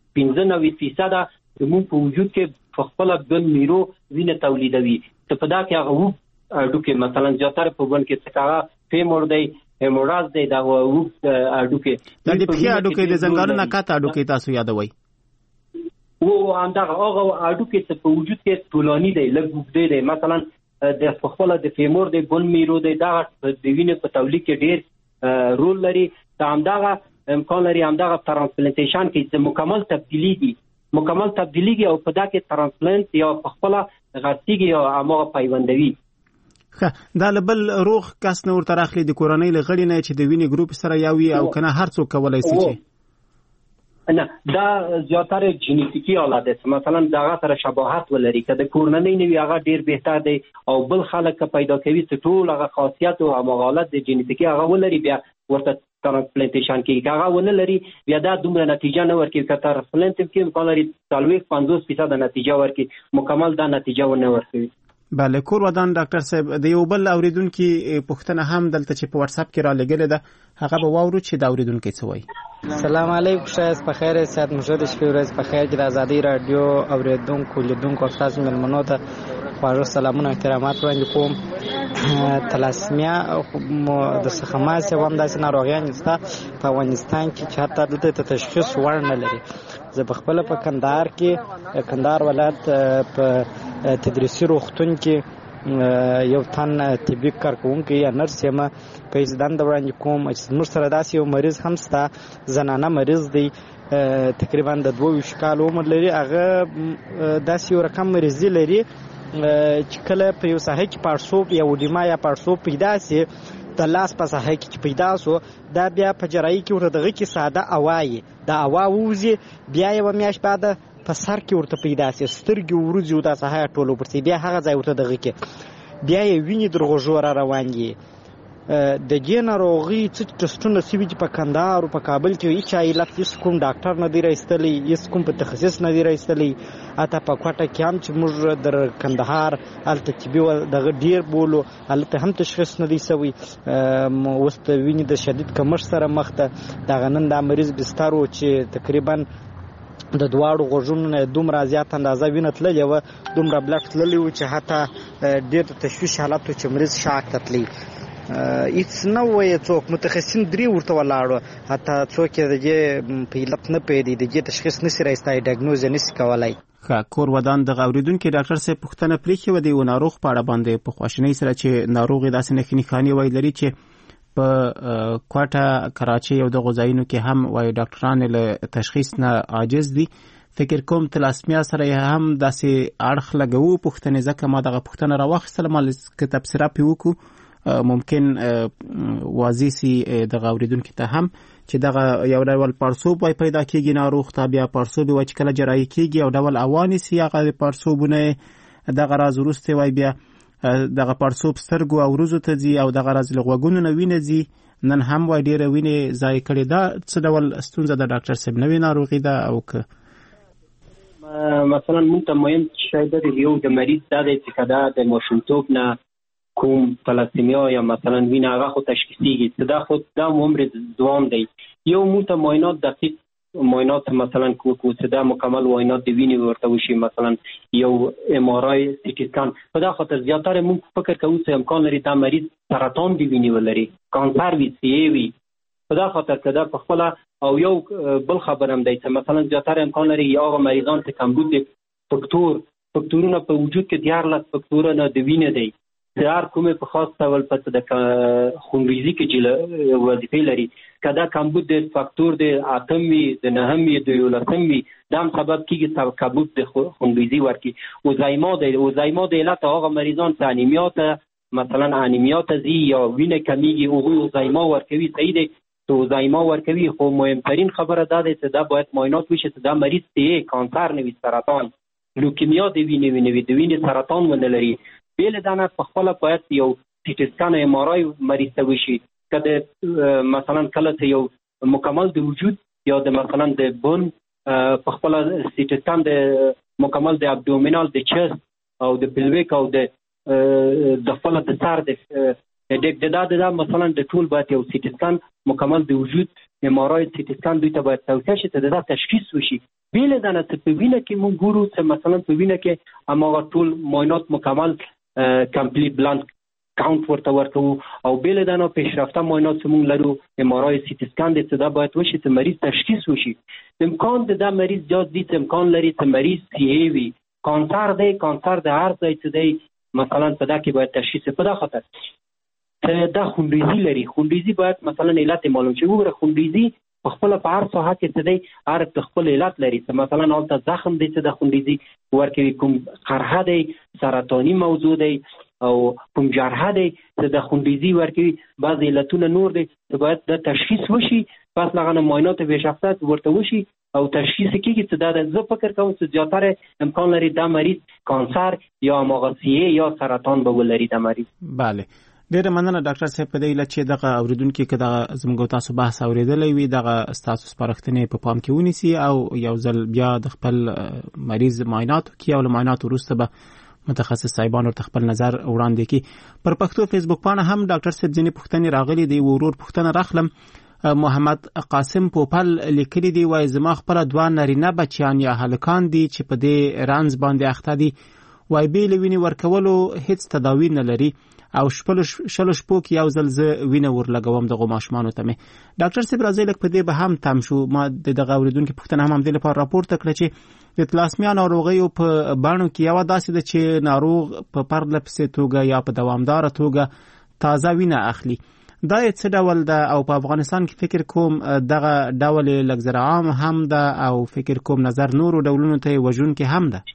95% زموږ په وجود کې په خپل بون میرو وینه تولیدوي. ته په دا کې هغه اډوکې مثلا زیاتره په بون کې څه فیمور دی، هیموراز دی، دا اډوکې د پښې اډوکې د زنګانو نه کاته اډوکې تاسو یادوي. او همدغه هغه اډوکې چې په وجود کې طولاني دی، لږ اوږده دی، مثلا د خپل د فیمور دی، بون میرو دی، دا د وینې په تولید کې ډېر رول لري. ته همدغه امکان لري همدغه ترانسپلانتیشن کې چې مکمل تبدیلیږي او په دا کې ترانسپلانت یا په خپل غټیږي یا هغه پیوندوي. دا لبل روغ کس نه ورته راخلي د کورنۍ لغړی نه چې د وینې ګروپ سره یاوي او کنه هر څوک کولای شي چې نه، دا زیاتره جینیتیکی حالت دی، مثلا دغه سره شباهت ولري. که د کورنۍ نه وي هغه ډیر بهتر دی، او بل خلک پیدا کوي چې ټول هغه خاصیت او هغه حالت د جینیتیکی هغه ولري، بیا ورته ترانسپلانتیشن کې هغه ونه لري، بیا دا دومره نتیجه نه ورکوي. که ترانسپلانت کې امکان لري 40-50% نتیجه ورکوي، مکمل دا نتیجه ونه ورکوي. بله، کور ودان ډاکټر صاحب د یو بل اوریدونکو پوښتنه هم دلته چې په واتس اپ کې را لګلې ده، هغه به واورو چې دا اوریدونکو څه وایي. سلام علیکم، شایست په خیر، سات مجدد شپې ورځ په خیر کې د آزادۍ رادیو اوریدونکو لیدونکو تاسو ملمنو ته خواږه سلامونه احترامات وړاندې کوم. تلاسمیا د سخماس یو هم داسې ناروغیان شته په افغانستان کې چې حتی دلته تشخیص وړ نه لري. زه په خپله په کندهار ولایت په تدریسي روغتون کې یو تن طبي کارکوونکی یا نرس یم، په هېڅ دنده وړاندې کوم چې زموږ سره داسې یو مریض هم شته، زنانه مریض دی، تقریبا د 22 کال عمر لري. هغه داسې یو رقم مریضي لري چې کله په یو ساحه کې پړسوب یا وډیما یا پړسوب پیدا سي، د لاس په ساحه کې پیدا سو، دا بیا په جراحي کې ورته دغه کې ساده اوایي دا اوا ووزي، بیا یو میاش بعد په سر کې ورته پیدا سي، سترګې ورځي دا ساحه ټولو پرسي، بیا هغه ځای ورته دغه کې بیا یې ویني درغوژو را روان دي. د دې ناروغي څه ټسټونه سوي چې په کندهار او په کابل کې هیڅ علت هیڅ کوم ډاکټر نه دی راایستلی، هیڅ کوم په تخصص نه دی راایستلی. اته په کوټه کې هم چې موږ در کندهار هلته طبي دغه ډیر بولو، هلته هم تشخیص نه دی سوی. اوس د وینې د شدید کمښت سره مخ ده. دغه نن دا مریض بستر و چې تقریبا د دواړو غوږونو نه دومره زیات اندازه وینه تللې وه، دومره بلډ تللی و چې حتی ډېر د تشویش حالت و چې مریض شاک ته تللی. هیڅ نه وایي څوک، متخصصین 3 ورته ولاړو، حتی څوک یې د دې په علت نه پوهېدي، د دې تشخیص نسي رایستی، ډایګنوز یې نسي کولی. کور ودان دغه اوریدونکي ډاکټر صاحب پوښتنه پرېښې وه د یو ناروغ په اړه باندې په خواشینۍ سره چې ناروغ یې داسې نښې نښانې وایي لري چې په کوټه، کراچۍ او دغو ځایونو کې هم وایي ډاکټران له تشخیص نه عاجز دي. فکر کوم تلاسمیا سره هم داسې اړخ لګوو پوښتنې، ځکه ما دغه پوښتنه راواخیستله، ما که تبصره پرې وکړو ممکن واضح سي د غوریدونکو ته هم چې دغه یو ډول پړسوب وای پیدا کیږي ناروغ ته بیا پړسوب وای چې کله جراحي کیږي او ډول اواني سي هغه پړسوبونه دغه راز ورسته وای بیا دغه پړسوب سترګو او روزو ته ځي او دغه راز لغوګونو نه ویني ځي نن هم وای ډیره ویني ځای کړي دا څه ډول ستونزه د ډاکټر صاحب نوې ناروغي ده او که مثلا مونږ ته مهم شاید د یو د مریض دا د کدا د ماشومتوب نه کوم تلاسیمیا یا مثلا وینه هغه خو تشخیصیږي چې دا خو دا عمر ځوان دی یو مونږ ته معاینات دقیق معاینات مثلا کو چې دا مکمل معاینات د وینې ورته وشي مثلا یو ام آر آی سی ټي سکان په دا خاطر زیاتره مونږ فکر کوو چې امکان لري دا مریض سرطان دی وینې ولري کانسر وي سی وي په دا خاطر کدا په خپل او یو بل خبرم دی چې مثلا زیاتره امکان لري یا هغه مریضان چې کمبود فکتورونه په وجود کې 14 فکتورونه د وینې دی هر کومه په خاص ډول په د خونریزي کې چې وظیفه لري کدا کمبود د فاکتور د اتمي د نهمي د یولسمي دا سبب کیږي چې کمبود د خونریزي ورکی او زایما د علت هغه مریضان ته انیمیا ته مثلا انیمیا ته زی یا وینه کمیږي او زایما ورکوي صحیح دی تو زایما ورکوي خو مهمترین خبره دا ده چې دا باید معاینات وشي چې دا مریض ته کانسر نه وي سرطان لوکیمیا د وینې سرطان ونه لري بیل دانه په خپل باید یو سی ټي سکان ام آر آی مریض ته وشي کله مثلا کله یو مکمل د وجود یا د مثلا د بون په خپل سی ټي سکان د مکمل د ابډومینال د چست او د پلویک او د خپل د سر د دا مثلا د ټول باید یو سی ټي سکان مکمل د وجود ام آر آی سی ټي سکان دوی ته باید توصیه شي ته دا تشخیص وشي بیل دانه په وینه کې مونږ ګورو چې مثلا په وینه کې اماغه ټول معاینات مکمل کمپلیټ بلانک کاونټ ورته او بیل دانه پیشرفته معاینات چې مونږ لرو ام آر آی سی ټي سکان د څه دا باید وشي چې مریض تشخیص وشي امکان د مریض جاز دي امکان لري چې مریض سی وي کانسر د هر ځای چې دی مثلا په دا کې باید تشخیص په دا خاطر دا خونریزي لري خونریزي باید مثلا علت معلوم شي وګوره خونریزي په خپل په هر ساحه کې څه دی هر خپل علت لري مثلا حالت زخم دی چې د خونریزي ورکوي کوم قرحه دی سرطاني موضوع دی او کوم جرحه دی چې د خونریزي ورکوي بعض علتونه نور دی چې باید د تشخیص وشي پس لغه معاینات به شخصیت ورته وشي او تشخیص کیږي چې دا د فکر کوم چې زیاتره امکان لري دا مریض کانسر یا مغصیه یا سرطان به ولري دا مریض bale ډیره مننه ډاکټر صاحب په دې لچ دغه اوریدونکو کې دغه زموږ تاسو بحث اوریدلې وي دغه تاسو سپارښتنې په پام کې ونیسي او یو ځل بیا د خپل مریض معاینات کوي او معاینات وروسته به متخصص صاحبانو ته خپل نظر وړاندې کوي پر پښتو فیسبوک باندې هم ډاکټر صاحب ځینې پوښتنې راغلي دي ورور پوښتنه راخلم محمد قاسم پوپل لیکلي دی وای زما خپل دوه نارینه بچیان یا هلکان دي چې په دې رانز باندې اخته دي وای بیل ویني ورکولو هیڅ تداوی نه لري او شلو شپو کې یو ځل زه وینه ورلګوم دغه ماشومان ته مې ډاکټر صاحب راځي لکه په دې به هم تم شو ما دغه اوریدونکو پوښتنه هم د لپاره راپورته کړ چې د تلاسمیا ناروغیو په باندې کې یو داسې ده چې ناروغ په پرله پسې توګه یا په دوامدار توګه تازه وینه اخلي دا څه ډول ده او په افغانستان کې فکر کوم دغه ډول لګزر عام هم ده او فکر کوم نظر نورو ډولونو ته وژون کې هم ده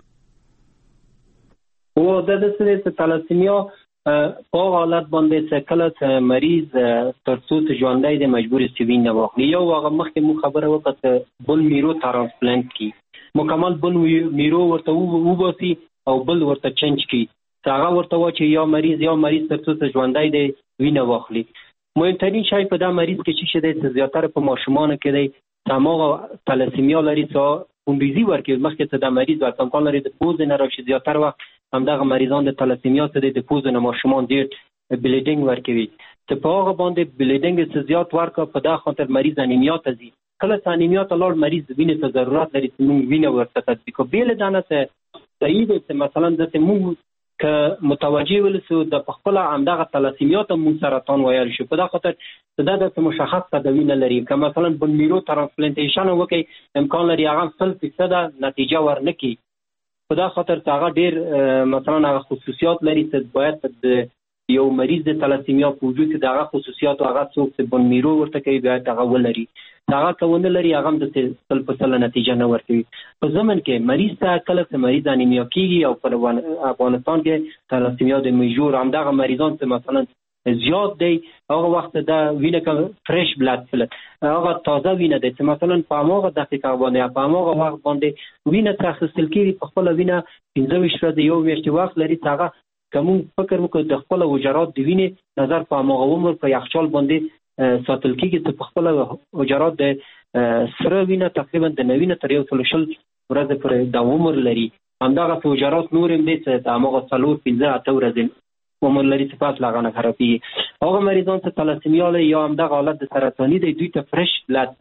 او د دې تلاسمیا په حالت باندې چې کله مریض ترڅو ژوندۍ د مجبور سوینه واخلي یو هغه مخکې مو خبره وکړه بل میرو ترانسپلانت کی مکمل بل میرو ورته وباسي او بل ورته چینج کی هغه ورته و چې یا مریض ترڅو ژوندۍ د وینه واخلي مهمترین شی په دا مریض کې چې شته زیاتره په ماشومان کې دی تمام تلاسیمیا لري څو خونریزي ورکوي مخکې ته د مریض ورته امکان لري د پوز نه راشي زیاتره وخت همدغه مریضان د تلاسیمیا ته د پوز نه ماشومان ډیر بلیډینګ ورکوي ته په هغه باندې بلیډینګ څه زیات ورکو په دا خاطر مریض انیمیا ته ځي کله چې انیمیا ته لاړ مریض وینې ته ضرورت لري چې موږ وینه ورته تطبیق بیل دانه ته صحیح دی چې مثلا د موږ که متوجه ولسو د خپل همدغه تلاسیمیا ته موږ سرطان وایل شو په دا خاطر دا د مشخص تداوی نه لري که مثلا بون میرو ترانسپلانټیشن وکړي امکان لري هغه 100% نتیجه ورنکړي په دا خاطر هغه ډیر مثلا هغه خصوصیات لري چې باید د یو مریض د تلاسیمیا په وجود کې دغه خصوصیات او هغه څوک چې بون میرو ورته کوي باید هغه ولري هغه کونه لري هغه د 100% نتیجه نه ورکوي په ځمن کې مریض ته کله چې مریض انیمیا کیږي او په افغانستان کې تلاسیمیا د میجور همدغه مریضان چې مثلا زیات دی، هغه وخت دا وینه که فرش بلاد فلت هغه تازه وینه دی چې مثلا په هغه دقیقه باندې په هغه وخت باندې وینه تخصیص کیږي. په خپل وینه 15 ورځې یو میاشت وخت لري هغه کوم فکر وکړو د خپل وجرات دی وینه نظر په هغه عمر په یخچال باندې ساتل کیږي چې په خپل وجرات د سره وینه تقریبا د 90 تر 140 ورځې پورې د عمر لري. همدغه وجرات نور هم دي چې هغه 4-15 ورځې عمر لري چې پات لاغانه خرابېږي. هغه مریضان چې تلاسیمیا لري یا همدغه حالت د سرطاني دی دوی ته فرش بلاد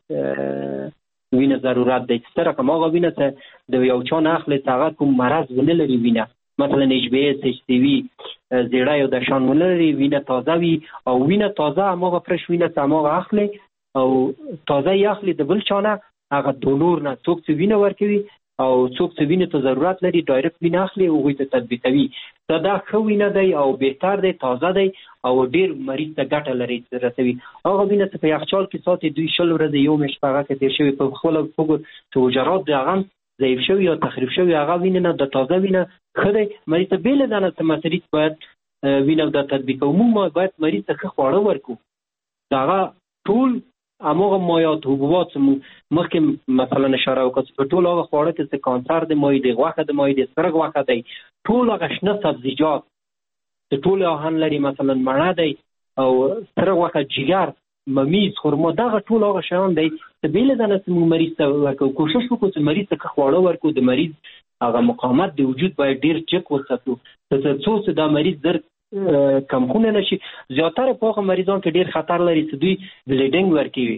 وینه ضرورت دی. سره کوم هغه وینه چې د یو چا نه اخلي هغه کوم مرض ونه لري وینه مثلا HbS HCV زیړه یو د شان ونه لري وینه تازه وي او وینه تازه هغه فرش وینه چې هغه اخلي او تازه یې اخلي د بل چا نه هغه دونور نه څوک چې وینه ورکوي او څوک چې وینه ته ضرورت لري ډایرکټ وینه اخلي او هغوی ته تطبیقوي. دا ښه وینه دی او بهتر دی، تازه دی او ډېر مریض ته ګټه لري رسوي. هغه وینه چې په یخچال کې ساتي دوی 20 ورځې یو میاشت په هغه کې تېر شوي په خپله پوهه چې وجرات د هغه ضعیف شوي یا تخریب شوي هغه وینه نه د تازه وینه ښه دی. مریض ته بېله ده نه چې مریض باید وینه دا تطبیقوو. موږ باید مریض ته ښه خواړه ورکړو. د هغه ټول هماغه مایعات حبوبات مخکې مثلا اشاره وکړه په ټول هغه خواړه کې چې کانسر د مایع دی، غوښه د مایع دی، سرګ غوښه دی، ټول هغه شنه سبزیجات چې ټول آهن لري مثلا مڼه دی او سرګ غوښه، جگر، ممیز، خرما، دغه ټول هغه شیان دی چې بېله ده نه چې موږ مریض ته ورکوو. کوشش وکړو چې مریض ته ښه خواړه ورکړو. د مریض هغه مقاومت د وجود باید ډېر چک وساتو تر څو چې دا مریض در کم خونه نشي. زیاتره په هغه مریضان کې ډېر خطر لري چې دوی بلیډینګ ورکوي،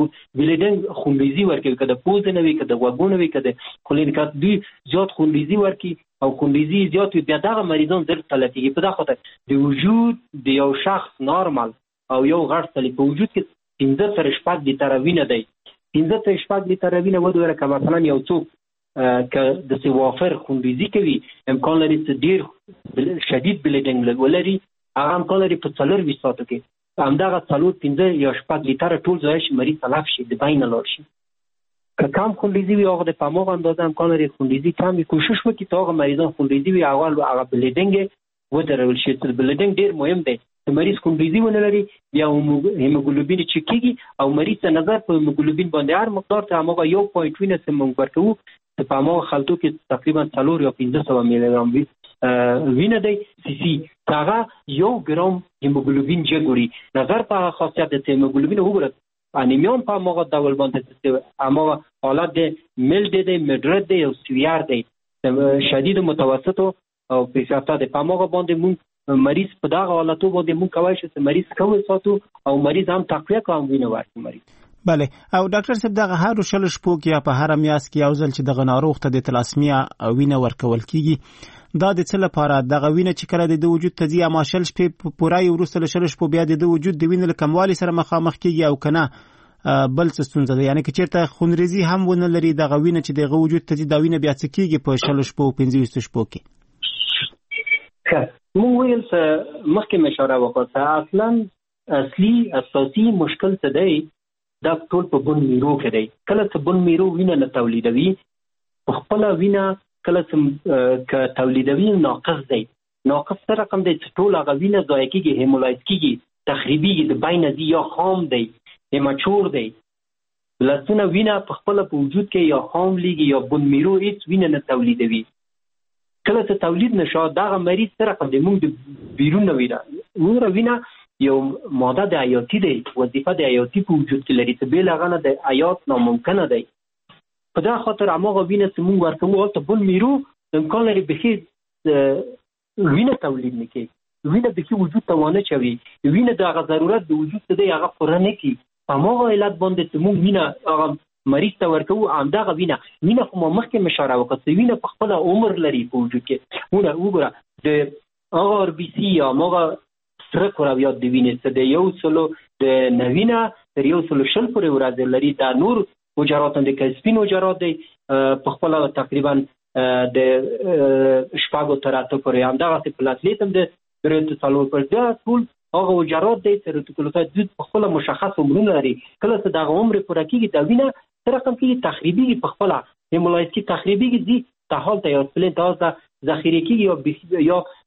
بلیډینګ خونریزي ورکوي، که د پوزې نه وي که د غوږونو وي که د خولې که دوی زیات خونریزي ورکوي او خونریزي زیات وي بیا دغه مریضان زر تلفېږي. په دغه خاطر د وجود د یو شخص نارمل او یو غټ سړي په وجود کې 15 تر 6 لیتره وینه دی. 15 تر 6 لیتره وینه ودوره که مثلا یو څوک که د سوافر خونریزي کوي امکان لري چې ډېر شدید بلیډینګ ولري. هغه امکان لري په 4-20 ساعتو کې همدغه 4-15 یا 6 لیتره ټول ځای شي مریض تلف شي د بین لاړ شي. که کم خونریزي وي هغه د په هماغه اندازه امکان لري خونریزي کم وي. کوشش وکړي چې هغه مریضان خونریزي وي اول هغه بلیډینګ ودرول شي. بلیډینګ ډېر مهم دی. د مریض خونریزي ونه لري بیا هیموګلوبین چک کېږي او مریض ته نظر په هیموګلوبین باندې هر مقدار ته هماغه 1 وینه چې موږ ورکوو په هماغه خلطو کې تقریبا 4 یا 1500 میلی ګرام وینه دی سي هغه 1 ګرام هیموګلوبین جوړي. نظر په خاصیت د هیموګلوبین وګوره انیمیون په هماغه ډول باندې هماغه حالت دی میلډ دی میډرد دی او سویار دی شدید متوسط او پیشرفته دی. په هماغه باندې مونږ مریض په دغه حالتو باندې مونږ کولی شو چې مریض ښه وساتو او مریض هم تقویه کړو هم وینه ورکړو مریض. بله او ډاکټر صاحب دغه هر 6 شپو کې یا په هر میاشت کې یو ځل چې دغه ناروغ ته د تلاسمیا وینه ورکول کیږي دا د څه لپاره دغه وینه چې کله د وجود ته ځي اما 6 شپې پوره وروسته له 6 شپو بیا د وجود د وینې له کموالي سره مخامخ کیږي او کنه بل څه ستونزه ده؟ یعنی که چیرته خونریزي هم ونه لري دغه وینه چې دغه وجود ته ځي دا وینه بیا څه کیږي په 6 شپو 15 شپو کې؟ مونږ ویل چې مخکې اشاره وکړه اصلا اصلي اساسي مشکل څه دی دا ټول په بون میرو کې دی. کله چې بون میرو وینه نه تولیدوي په خپله وینه کله چې تولیدوي ناقص دی. ناقص څه رقم دی چې ټول هغه وینه ضایع کېږي، هیمولایز کېږي، تخریبېږي، د بینه ځي یا خام دی هیماچور دی. لسونه وینه په خپله په وجود کې یا خام لیږي یا بون میرو هېڅ وینه نه تولیدوي. کله چې تولید نشه دغه مریض څه رقم دی مونږ د بیرون نه وینه یو ماده د حیاتي دی، وظیفه د حیاتي په وجود کې لري چې بېله هغه نه د حیات ناممکنه دی. په دغه خاطر هماغه وینه چې مونږ ورکوو هلته بل میرو امکان لري بیخي وینه تولید نه کوي، وینه بیخي وجود ته وانه چوي، وینه د هغه ضرورت د وجود ته دی هغه پوره نه کوي. په هماغه علت باندې چې مونږ وینه هغه مریض ته ورکوو همدغه وینه خو ما مخکې اشاره وکړه چې وینه په خپله عمر لري په وجود کې. وګوره د هغه RBC یا هماغه سره کرویات د وینې څه د 100 د 90 تر 120 پورې ورځې لري. دا نور حجرات هم د سپین حجرات دی په خپله تقریبا د 6 تر 8 پورې همدغسې پلاتلیت هم د 3 پورې دا ټول هغه حجرات دی چې رتیکولوسایت دوی په خپله مشخص عمرونه لري. کله چې دغه عمر پوره کېږي دا وینه څه رقم کېږي تخریبېږي، په خپله هیمولایز کې تخریبېږي، ځي ته حال ته یا سپلین ته ذخیره کېږي یا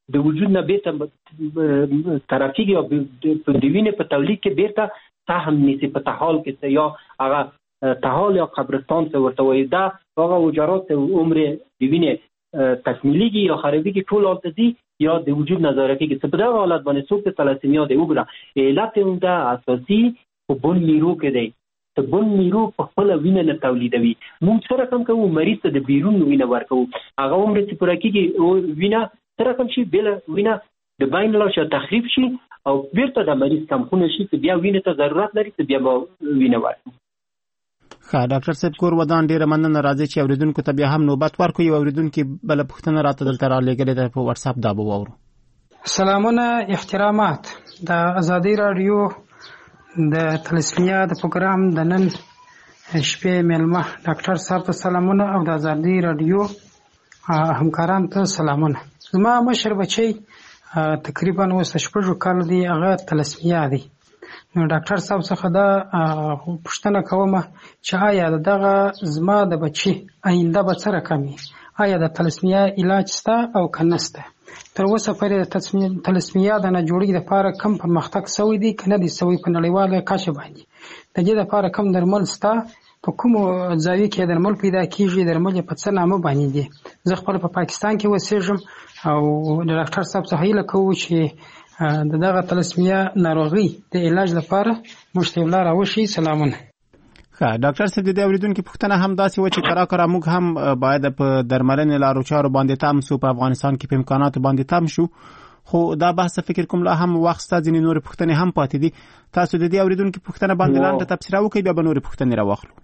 د وجود نه بیرته ترافیک یا د وینې په تولید کې بیرته سهم نیسي په تحال کې یا هغه تحال یا قبرستان څه ورته وایي. دا هغه حجرات عمر د وینې تکمیلیږي یا خرابیږي ټول هلته ځي یا د وجود نظاره کېږي. څه په دغه حالت باندې څوک د تلاسیمیا دی وګوره علت عمده اساسي په بن میرو کې دی. د بن میرو په خپله وینه نه تولیدوي. موږ څه رقم کوو؟ مریض ته د بیرون وینه ورکوو. هغه عمر چې پوره کېږي وینه څه رقم شي بېله وینه د بین لاړ شي تخریب شي او بیرته د مریض کمخونه شي چې بیا وینې ته ضرورت لري چې بیا به وینه ورکوو. ښه ډاکټر صاحب کور ودان ډېره مننه. راځي چې اوریدونکو ته بیا هم نوبت ورکړو. یو اوریدونکي بله پوښتنه راته دلته رالېږلې ده په واتساپ، دا به واورو. سلامونه احترامات. د ازادي راډیو د تلسمیا د پروګرام د نن شپې میلمه ډاکټر صاحب ته سلامونه او د ازادي راډیو همکاران ته سلامونه. زما مشر بچی تقریبا اوس 6 کال دی، هغه تلسمیا دی. نو ډاکټر صاحب څخه دا پوښتنه کوم چې آیا دغه زما د بچی آینده به څه رقم وي؟ آیا د تلسمیا علاج شته او که نشته؟ تر اوسه پورې د تلسمیا د نه جوړېدو لپاره کم پرمختګ شوی دی که نه دی شوی په نړیواله کچه باندې؟ د دې لپاره کم درمل شته؟ په کومو ځایو کې درمل پیدا کېږي؟ درمل یې په څه نامه باندې دي؟ زه خپله په پاکستان کې اوسېږم او د ډاکټر صاحب څخه هیله کوو چې د دغه تلسمیا ناروغي د علاج لپاره موږ ته یو لاره وښیي. سلامونه. ښه ډاکټر صاحب، د دې اوریدونکي پوښتنه هم داسې وه چې کرا موږ هم باید په درملنې لارو چارو باندې تم شو، په افغانستان کې په امکاناتو باندې تم شو، خو دا بحث فکر کوم لا هم وخت شته، ځینې نورې پوښتنې هم پاتې دي. تاسو د دې اوریدونکي پوښتنه باندې لاندې تبصره وکړئ، بیا به نورې پوښتنې راواخلو.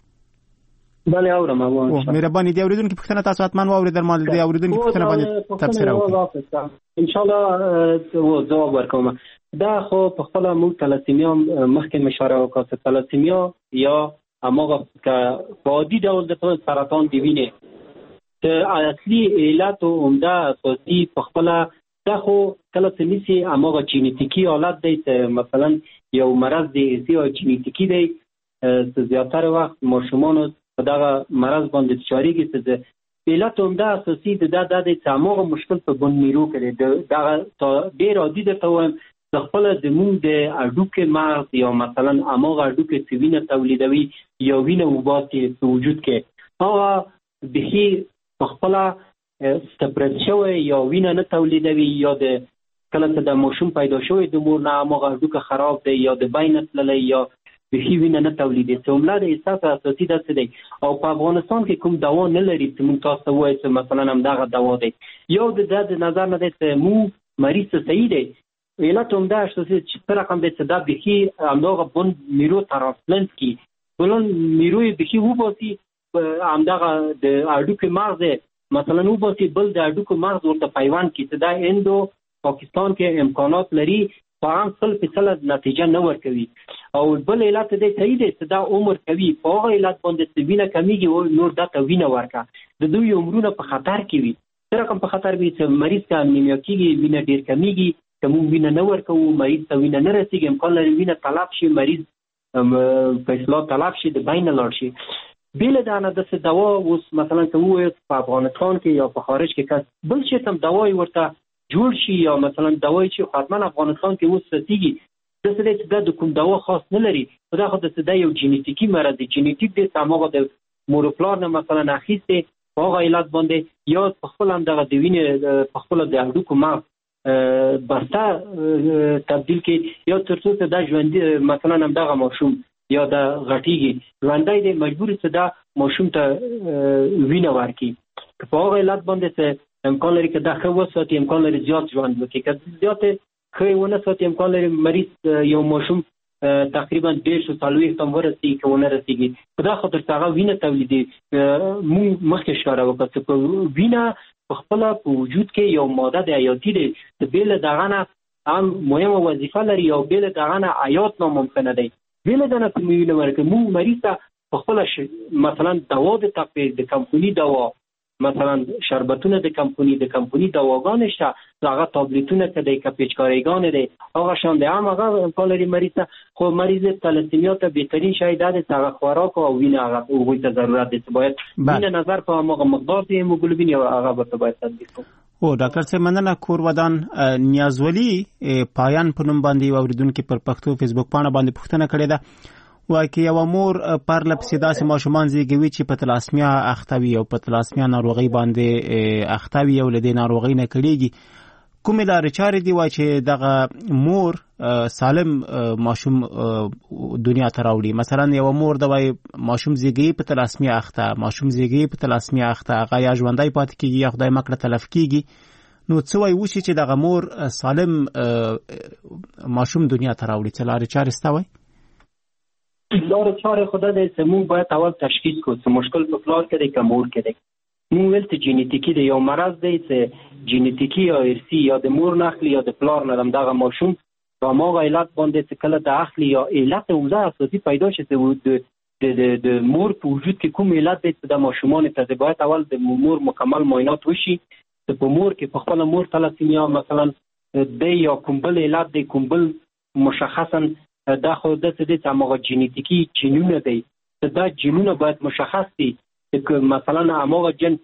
بله اورم. مهرباني. د اوریدونکي پوښتنه تاسو حتما واورئ، درمل د اوریدونکي پوښتنه باندې تبصره وکړئ. ان شاء الله ځواب ورکوم. دا خو په خپل موږ تلاسیمیا مخکې مشوره وکړه چې تلاسیمیا یا هماغه په عادي ډول د سرطان د وینې چې اصلي علت او عمده اساسي په خپل دا خو کله چې نیسي هماغه جینیتیکي حالت دی چې مثلا یو مرض دی یا جینیتیکي دی چې زیاتره وخت ماشومانو په دغه مرض باندې چاريږي چې علت عمده اساسي د دا دی چې هماغه مشکل په بن میرو کې دی. دغه ډېر عادي درته وایم د خپل د مونږ د اډوکې مغز یا مثلا هماغه اډوکې چې وینه تولیدوي یا وینه وباسي په وجود کې هغه بخي په خپله سپرد شوی یا وینه نه تولیدوي یا د کله چې د ماشوم پیدا شوی د مور نه هماغه اډوکه خراب دی یا د بین تللی یا بخي وینه نه تولیدي. څومره د احساس اساسي داسې دی. او په افغانستان کې کوم دوا نه لري چې مونږ تاسو ته وایو چې مثلا همدغه دوا دی. یو د نظر نه دی چې مونږ مریض ته صحیح دی. علت عمده اساسي چې څه رقم دی چې دا بخي همدغه بن میرو ترانسپلنت کی بلون میروی بخي وباسي همدغه د اډوکې مغز مثلا وباسي بل د اډوکې مغز ورته پیوند کی چې دا اندو پاکستان کې امکانات لري په 100% نتیجه نه ورکوي. او بل علت دی صحیح دی چې دا عمر کوي په هغه علت باندې وینه کمیږي او نور دته وینه ورکا د دوی عمرونه په خطر کې وي. څه رقم په خطر وي چې مریض ته انیمیا کېږي، وینه ډیر کمیږي، کوم وینه نه ورکوو، مریض ته وینه نه رسیږي، امکان لري وینه طلب شي، مریض په اصلاح طلب شي، د بین لاړ شي. بل دا نه د دوا اوس مثلا کوو په افغانستان کې یا په خارج کې کس بل شي تم دواي ورته جوړ شي یا مثلا دواي چې خاطر افغانستان کې اوس ستېږي د څه چې د کوم دوا خاص نه لري، دا خو د څه یو جینیتیکي مرض دی. جینیتیک د سماغه د مورپلار نه مثلا اخیسته په هغه علت باندې یا په خپل هم دغه د وینې په خپل د اډوکو مغز بسته تبدیل کې یا ترڅو ته د ژوند مثلا هم دغه ماشوم یا د غټیږي ژوندۍ د مجبور څه د ماشوم ته وینه ورکي. په هغه علت باندې څه امکان لري چې دا خو وساتي، امکان لري زیات ژوند وکړي. که زیات خو ونه ساتي امکان لري مریض یو ماشوم تقریبا 150 سالوي تم ورسي که ونه رسیږي. په دا خاطر څنګه وینه تولیدي مو مخکې اشاره وکړه چې وینه په خپل په وجود کې یو ماده د حیاتي دی چې بل دغه نه هم مهمه وظیفه لري او بل دغه نه حیات ناممکنه دی. بل دغه په وینه ورکه مو مریض ته په خپل مثلا دوا د تقوی د کمپنی دوا مثلا شربتونه د کمپنی دواګان شته، هغه تابلیتونه کدی که پیچکاریګان دي هغه شان دي هم هغه کالوري مریض خو مریض تلاسیمیا ته بهترین شی ده چې هغه خوراک او وینه هغه وګړي ته ضرورت دي چې باید وینه نظر په هغه مقدار دی هیموګلوبین او هغه به باید تطبیق او ډاکټر صاحب مننه. کور ودان نیازولي پایان په نوم باندې اوریدونکو پر پښتو فیسبوک باندې پوښتنه کړې ده واکه یو مور پر لپسیداسي ماشومان زیږوي چې په تلاسمیا اختوي او په تلاسمیا ناروغي باندې اختوي او لدې ناروغي نه کړيږي، کومې لارې چارې دی وای چې دغه مور سالم ماشوم دنیا ته راوړي؟ مثلا یو مور د وای ماشوم زیږي په تلاسمیا اخته، ماشوم زیږي په تلاسمیا اخته، هغه یا ژوندۍ پاتې کیږي یا خدای مکړه تلف کیږي، نو څه وای وشي چې دغه مور سالم ماشوم دنیا ته راوړي؟ څه لارې چارې ستوي؟ لارې چارې خدای دې چې موږ باید اول تشخیص کړو چې مشکل په پلار کې دی که مور کې دی. موږ ویل چې جینیتیکي دی، یو مرض دی چې جینیتیکي یا ارثي یا د مور نه اخلي یا د پلار نه دغه ماشوم په هماغه علت باندې چې کله د اخلي یا علت عمده اساسي پیدا شي چې د مور په وجود کې کوم علت دی چې د ماشومان ته باید اول د مور مکمل معاینات وشي چې په مور کې په خپل مور تلاسیمیا مثلا دی یا کوم بل علت دی، کوم بل مشخصا دا خو د څه دي چې هغه جینیتیکي جینونه دی، دا جینونه باید مشخص دي چې مثلا هغه جن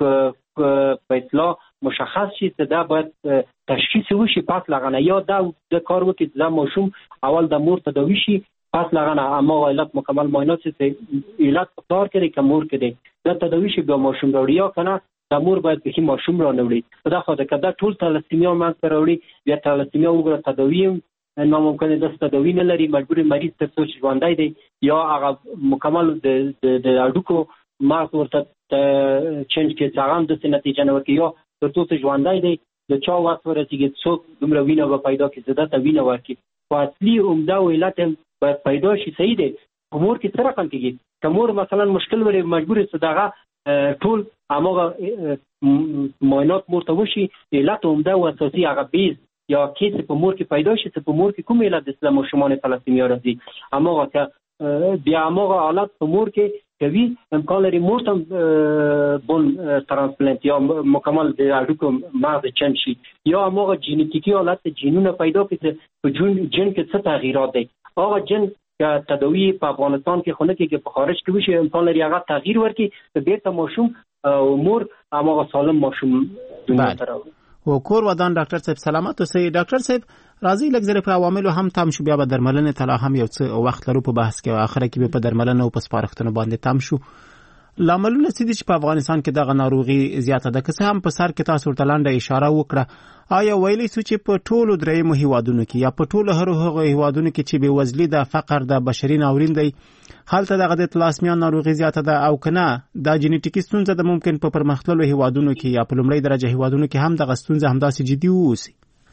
په اطلاع مشخص شي چې دا باید تشخیص وشي پس لغنه یا دا د کار وکړي چې دا ماشوم اول د مور تداوی شي پس لغنه اما علت مکمل معاینات چې علت کار کوي که مور کوي دا تداوی شي بیا ماشوم راوړي یا کنه د مور باید به ماشوم را نوړي. دا خو د کدا ټول تلاسیمیا مانځ راوړي بیا تلاسیمیا وګړه تداوی ناممکنه د تداوی نه لري، مجبور مریض ته څه ژوندای دی یا هغه مکمل د اډوکو مارس ورته چینج کې ځان د نتیجه نه ورکي یا تر څو ژوندای دی د چا وخت ورسیږي څوک دومره وینه به پیدا کړي زده ته وینه ورکي خو اصلي عمده علت باید پیدا شي. صحیح دی امور کې سره کم کېږي که مور مثلا مشکل ولري مجبور است دغه ټول هغه معاینات مور ته وشي علت عمده او اساسي هغه بیز یا کیس په مور کې پیدا شي چې په مور کې کوم علت د ماشومان تلاسیمیا راځي هغه که بیا هغه حالت په مور کې کوي امکان لري مور ته بون ترانسپلانت یا مکمل د اډوکو مغز چنج شي یا هغه جینیتیکي حالت جینونه پیدا کړي په جن کې څه تغییرات دي هغه جن که تداوی په افغانستان کې خونه کې په خارج کې وشي امکان لري هغه تغییر ورکړي چې بیرته ماشوم مور هغه سالم ماشوم دنیا ته راوړي. و کور ودان ډاکټر صاحب سلامت اوسئ. ډاکټر صاحب راځي لږ زره په عواملو هم تام شو بیا به درملنه تلا هم یو څه وخت لرو په بحث کې اخر کې به په درملنه او په سپارښتنه باندې تام شو. لاملونه سدي چې په افغانستان کې دغه ناروغي زیاته ده که څه هم په سر کې تاسو ورته لاندې اشاره وکړه آیا ویلي سو چې په ټولو درېیمو هیوادونو کې یا په ټولو هغو هیوادونو کې چې به وزلي د فقر د بشري ناورین دی حالت دغه د تلاسمیا ناروغي زیاته ده او کنه دا جینیټیکي ستونزه د ممکن په پرمختللو هیوادونو کې یا په لومړی درجه هیوادونو کې هم دغه ستونزه همداسې جدي ووسی؟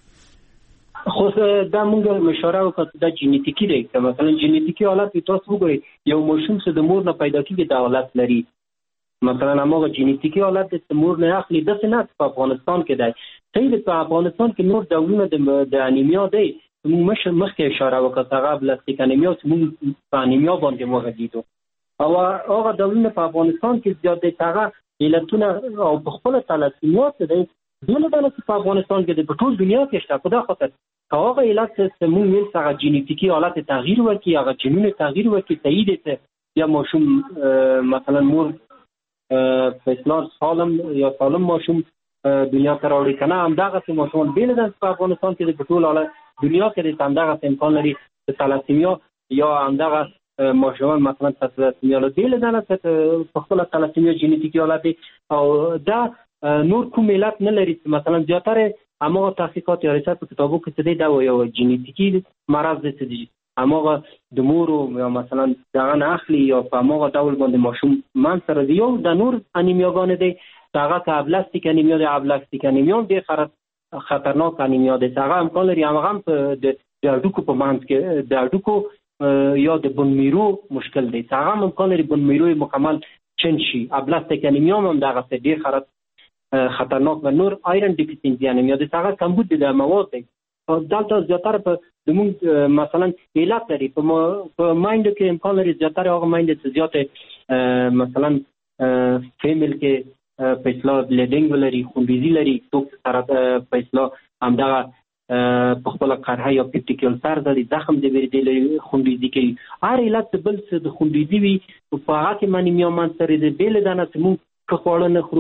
خو دا موږ مشوره وکړه دا جینیټیکي دی که مثلا جینیټیکي حالت تاسو وګورئ یو ماشوم چې د مور نه پیدا کیږي دا حالت لري مثلا هغه جینیټیکي حالت د مور نه اخلي داسې نه په افغانستان کې دی. صحیح په افغانستان کې نور ډولونه د انیمیا دی موږ مخکې اشاره وکړه هغه بلاستیک انیمیا چې موږ په انیمیا باندې وغږیدو او هغه ډولونه په افغانستان کې زیات دي هغه علتونه او په خپل تلاسیمیا څه دی دغه ډول په افغانستان کې د ټول دنیا کې شته په دا خاطر هغه علت چې موږ ویل هغه جینیټیکي حالت تغییر ورکړي هغه جینونه تغییر ورکړي صحیح دي چې یا ماشوم مثلا مور په اصلاح سالم ماشوم دنیا ته راوړي کنه همدغه ماشومان بیل د په افغانستان کې د ټول دنیا کې د همدغه امکان لري د تلاسیمیا یا همدغه ماشومان مثلا تلاسیمیا له بیل نه په خپل تلاسیمیا جینیټیکي حالت او دا نور کوم علت نه لري مثلا زیاتره هغه تحقیقات یا ریسرچ په کتابو کې څه دی دا یو جینیټیکي مرض دی هغه د مور یا مثلا دغه نه اخلي یا په هغه ډول باندې ماشوم مان سره دی یو د نور انیمیاګان دی هغه که ابلاستیک انیمیا دی ابلاستیک انیمیا ډېر خطرناک انیمیا دی هغه امکان لري هغه هم د اډوکو په منځ کې د اډوکو یا د بون میرو مشکل دی هغه هم امکان لري بون میرو مکمل چنج شي ابلاستیک انیمیا هم دغه ډېر خطرناک و نور آیرن ډیفیشنسي انیمیا دی هغه کمبود د مواد دی دلته زیاتره په زموږ مثلا علت لري په مایند کې امکان لري زیاتره هغه مایند چې زیاته مثلا فیمیل کې په اصلاح بلیډینګ ولري خونریزي لري څوک سره په اصلاح همدغه په خپل قرحه یا پیپټیکل سر د زخم د ویریدي لري خونریزي کوي هر علت بل څه د خونریزي وي په هغه کې انیمیا منځته د بیل دانه چې موږ خواړه نه خورو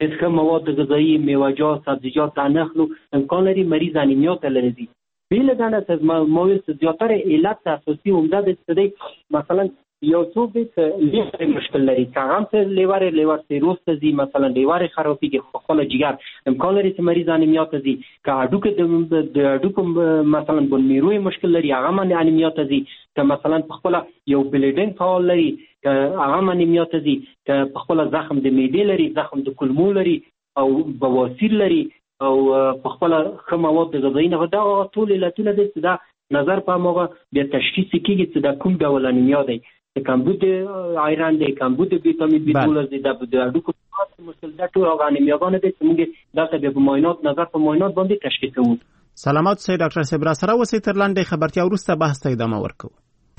ښه مواد غذایی، میوه‌جات، سبزیجات نخلو، امکان لري مریض انیمیا ته لري. بیل دانه از مویل زیاتر علت اساسی عمده دی مثلا یو څوک د لیور مشکل لري، کاغام ته لیور سیروس ته زی، مثلا لیور خرابېږي، خپل جگر امکان لري چې مریض انیمیا ته زی. که هډوکو د هډوکو مثلا بون میروي مشکل لري، هغه انیمیا ته زی. که مثلا خپل یو بلیډینګ فعال لري، که هغه انیمیا ته زی. که خپل زخم د معدې لري، زخم د کولمو لري او بواسیر لري او په خپل ښه مواد غذایی نه، دا ټول علتونه دي چې دا نظر په موږ بیا تشخیص کیږي چې دا کوم ډول انیمیا دی. د کمبود آیرن دی، کمبود ویټامین B12 دی، د هډوکو مشکل دا ټول انیمیاګانې دي چې موږ دا ته په معاینات نظر په معاینات باندې تشخیص کوو. سلامات سي ډاکټر صاحب، را سره وسی تر لاندې خبرتیا وروسته بحث ته ادامه ورکوو.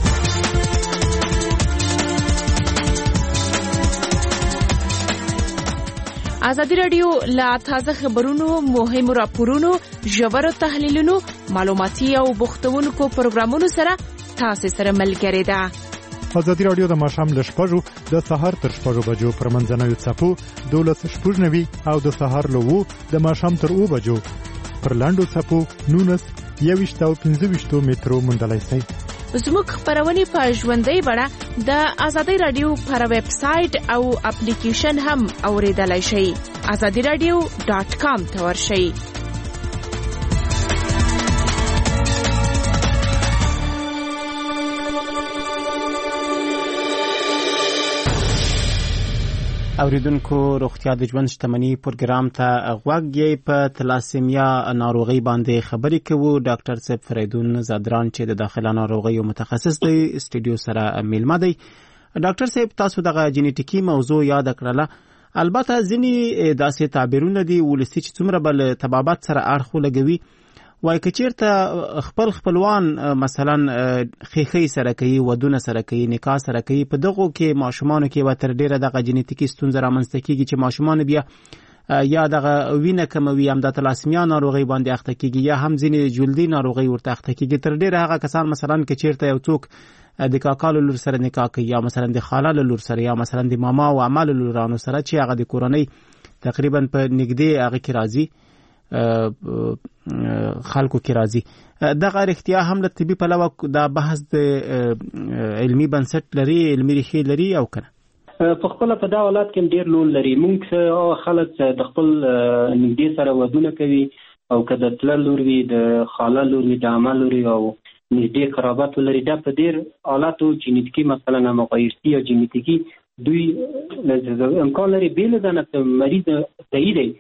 ازادي رادیو لا تازه خبرونو، مهمو راپورونو، ژورو تحلیلونو، معلوماتي او بوختونکو پروګرامونو سره تاسو سره ملګری ده. ازادي رادیو د ماښام له 6 د سهار تر 6 بجو پر منځنوي څپو 12:90 او د سهار له 2 د ماښام تر 2 بجو پر لاندو څپو 19 او 15 مترو مندلای شي. زموږ خبرونه په ژوندۍ بڼه د ازادي رادیو پر ویب سټ او اپلیکیشن هم اوریدلای شئ. azadiradio.com ته ورشئ. اوریدونکو، روغتیا د ژوند شتمنۍ پروګرام ته غوږ یې په تلاسیمیا ناروغي باندې خبرې کوو. ډاکټر صاحب فریدون زادران چې د داخله ناروغیو متخصص دی، سټوډیو سره میلمه دی. ډاکټر صاحب، تاسو دغه جینیټیکي موضوع یاد کړله. البته ځینې داسې تعبیرونه دي ولسی چې څومره بل طبابت سره اړخ لګوي. وای کچیرته خپلوان مثلا خېخې سره کوي، ودونه سره کوي، نکاح سره کوي، په دغه کې ماشومان کې وتر ډیره دغه جینیټیکي ستونزه رامنځته کیږي چې ماشومان بیا یا دغه وینه کموي، هم د تلاسیمیا ناروغي باندې اخته کیږي، یا هم ځینې جلدي ناروغي ورته اخته کیږي. تر ډیره هغه کسان مثلا کچیرته یو څوک د کاکالو لور سره نکاح کوي، یا مثلا د خاله لور سره، یا مثلا د ماما او عمل لورانو سره چې هغه د کورنۍ تقریبا په نږدې هغه کې راځي، خلکو کې راځي. دغه اړتیا هم د طبي پلوه دا بحث د علمي بنسټ لري، علمي ریښې لري او کنه؟ په خپل په دا حالت کې ډیر لول لري. موږ خلک د خپل نږدې سره ودونه کوي، او که د تلل لور وي، د خاله لور وي، د عمل لور وي، او نږدې قرابت لري، دا په ډیر حالاتو جینیټیکي مثلا مغایرتي یا جینیټیکي دوی امکان لري بیل دانه مریض صحیح دی.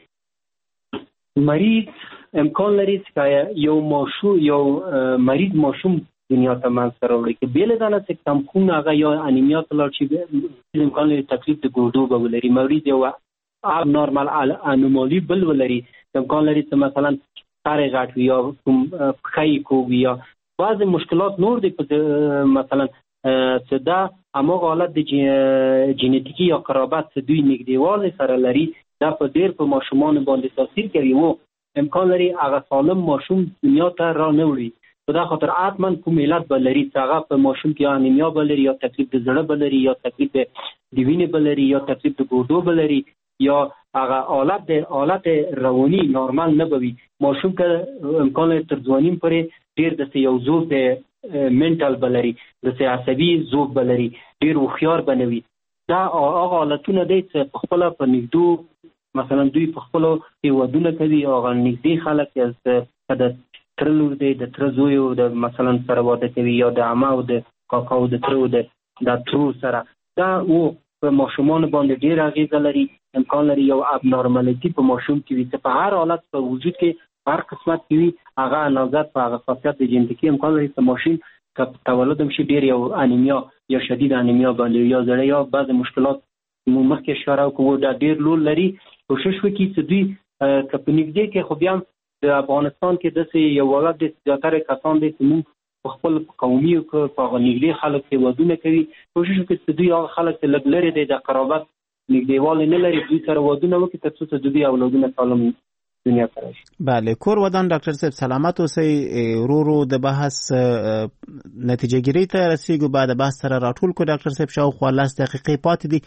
مریض امکان لري چې یو مریض ماشوم دنیا ته منځته راوړي، که بیل دانه چې کم خون هغه یا انیمیا ته لاړ شي، امکان لري تکلیف د ګردو به ولري. مریض یو اب نورمال انومالي بل ولري، امکان لري چې مثلا سر غټ وي، یا پښې کوږ وي، یا بعض مشکلات نور دي مثلا چې دا هماغه حالت د جینیټیکي یا قرابت چې دوی نږدېوالی سره لري، دا په ډېر په ماشومانو باندې تاثیر کوي. و امکان لري هغه سالم ماشوم دنیا ته را نه وړي. په دا خاطر حتما کوم علت به لري چې هغه په ماشوم کې انیمیا به لري، یا تکلیف د زړه به لري، یا تکلیف د وینې به لري، یا تکلیف د ګردو به لري، یا هغه حالت رواني نارمل نه به وي. ماشوم که امکان لري تر ځوانیم پورې ډېر داسې یو ذوب منټل به لري، داسې عصبي ذوب به لري، ډېر هوښیار به نه وي. دا هغه حالتونه دی چې په خپله په نږدو مثلا دوی په خپلو هېوادونه کوي، هغه نږدې خلک که د تره لور دی، د تره زوی او د مثلا سره واده کوي، یا د عمه او د کاکا او د تره او د ترو سره، دا و په ماشومانو باندې ډېر اغېزه لري. امکان لري یو ابنارمالیتي په ماشوم کې وي، چې په هر حالت په وجود کې هر قسمت کې وي، هغه نازت په هغه خاصیت د جینټیکي امکان لري چې ماشوم که تولد هم شي ډېر یو انیمیا یا شدید انیمیا باندې، یا زړه یا بعض مشکلات مخکې اشاره وکړو، دا ډېر لول لري. کوشش وکړي چې دوی که په نږدې کې خو بیا د افغانستان کې داسې یو حالت دی، زیاتره کسان دی چې موږ په خپل قومي او په هغه نږدې خلک کې ودونه کوي. کوشش وکړي چې دوی هغه خلک چې لږ لرې دی، د قرابت نږدېوالی نه لري، دوی سره ودونه وکړي تر څو چې دوی اولادونه سالم دنیا ته راشي. بله، کور ودان ډاکټر صاحب سلامت اوسئ. ورو د بحث نتیجه ګیرۍ ته رسیږو. بعد بحث سره راټول کو ډاکټر صاحب، شاوخوا 10 دقیقې پاتې دي.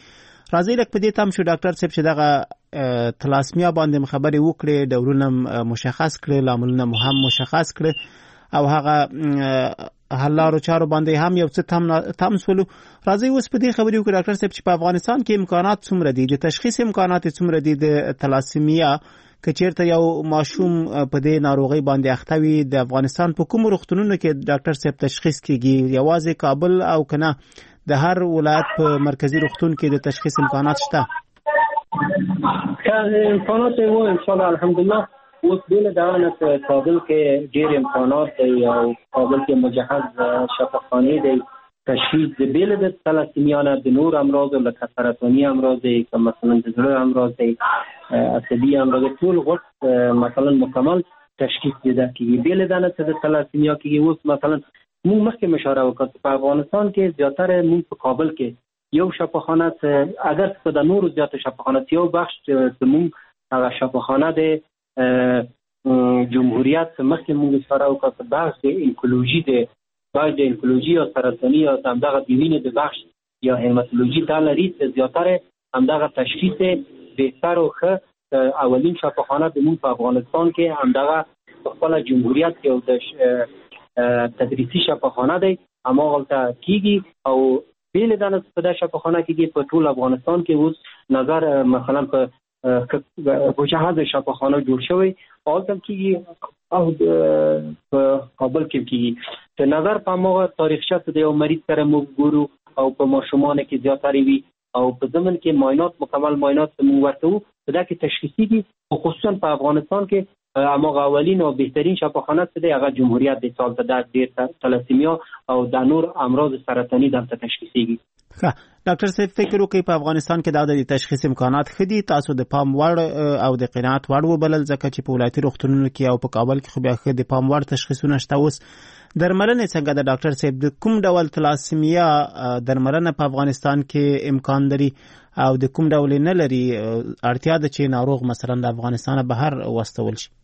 راځي لکه په دې تام شو ډاکټر صاحب چې دغه تلاسمیا باندې خبرې وکړي، ډولونه مشخص کړي، لاملونه هم مشخص کړي او هغه حل لارو چارو باندې هم یو څه تم سولو. راځي اوس په دې خبرې وکړو ډاکټر صاحب چې په افغانستان کې امکانات څومره دي، د تشخیص امکانات څومره دي د تلاسمیا، که چیرته یو ماشوم په دې ناروغي باندې اخته وي د افغانستان په کوم روغتونونو کې ډاکټر صاحب تشخیص کیږي؟ یوازې کابل او کنه د هر ولایت په مرکزی روغتون کې د تشخیص امکانات شته؟ امکانات وو ان شاء الله الحمدلله. اوس بل دغه کابل کې ډېر امکانات دي او کابل کې مجهز شفاخانه دي تشخیص د بیل د تلاسمیا نه د نور امراض لکه سرطاني امراض دي، مثلا د زړه امراض دي، عصبي امراض، ټول غټ مثلا مکمل تشخیص دي کیږي. بیل د نه د تلاسمیا کې اوس مثلا موږ مخکې مشوره وکړه په افغانستان کې زیاتره موږ په کابل کې یو شفاخانه، اگر په د نورو زیات شفاخانه یو بخش موږ هغه شفاخانه د جمهوریت مخکې موږ مشوره وکړه په بخش د انکولوژي دی، باید د انکولوژي یا سرطاني یا همدغه د وینې د بخش یا هیماتولوژي دا لري چې زیاتره همدغه تشخیص بهتر او ښه اولین شفاخانه د موږ په افغانستان کې همدغه خپل جمهوریت یو د تدریسي شفاخانه دی اما غلطه کیږي او بیل د نه په شفاخانه کې په ټول افغانستان کې اوس نظر مثلا په مجهز شفاخانه جوړ شوی او تم کیږي او په کابل کې کیږي. په نظر په موږ تاریخچه د یو مریض سره موږ ګورو او په ماشومان کې زیاتره وي او په ضمن کې معاینات مکمل معاینات موږ ورته وو په دا کې تشخیصي دي، خصوصا په افغانستان کې هغه اولین او بهترین شفاخانه چې هغه جمهوریت د سال ته د ډیر تلاسمیا او د نور امراض سرطاني دلته تشخیصيږي. ډاکټر صاحب فکر وکړي په افغانستان کې د تشخیص امکانات خدي تاسو د پام وړ او د قناعت وړ وبلل ځکه چې په ولایتي روغتونونو کې او په کابل کې خو بیا خدي پام وړ تشخیصونه شته. اوس درملنه څنګه د ډاکټر صاحب د کوم ډول تلاسمیا درملنه په افغانستان کې امکان لري او د کوم ډول نه لري اړتیا ده چې ناروغ مثلا د افغانستان بهر واستول شي؟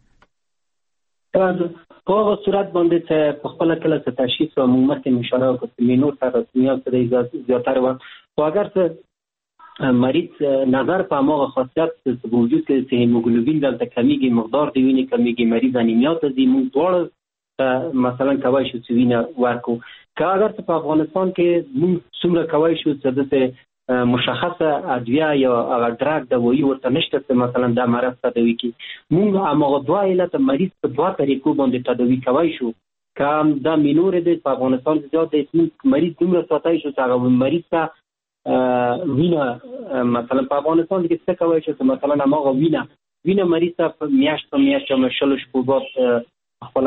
په هغه صورت باندې چې په خپل کله څه تشخیص او مخکې مشوره وکړو مینور تلاسمیا سره زیاتره و خو اگر څه مریض نظر په هغه خاصیت چې وجود کې هیموګلوبین دلته کمیږي، مقدار د وینې کمیږي، مریض انیمیا ته دي، موږ ډول مثلا کوي شو چې وینه ورکو که اگر څه په افغانستان کې موږ څومره کوي شو چې د مشخصه ادویه یا هغه ډراګ دوايي ورته نشته چې مثلا د مرض تداوي کی موږ هغه دوا علت مریض په دوا طریقو باندې تداوي کوي شو کم دا مینور دي په افغانستان کې زیات دي مریض دومره ساتي شو چې هغه مریض ته وینه مثلا په افغانستان کې څه کوي چې مثلا هغه وینه مریض ته میاشت مشلش په بعد خپل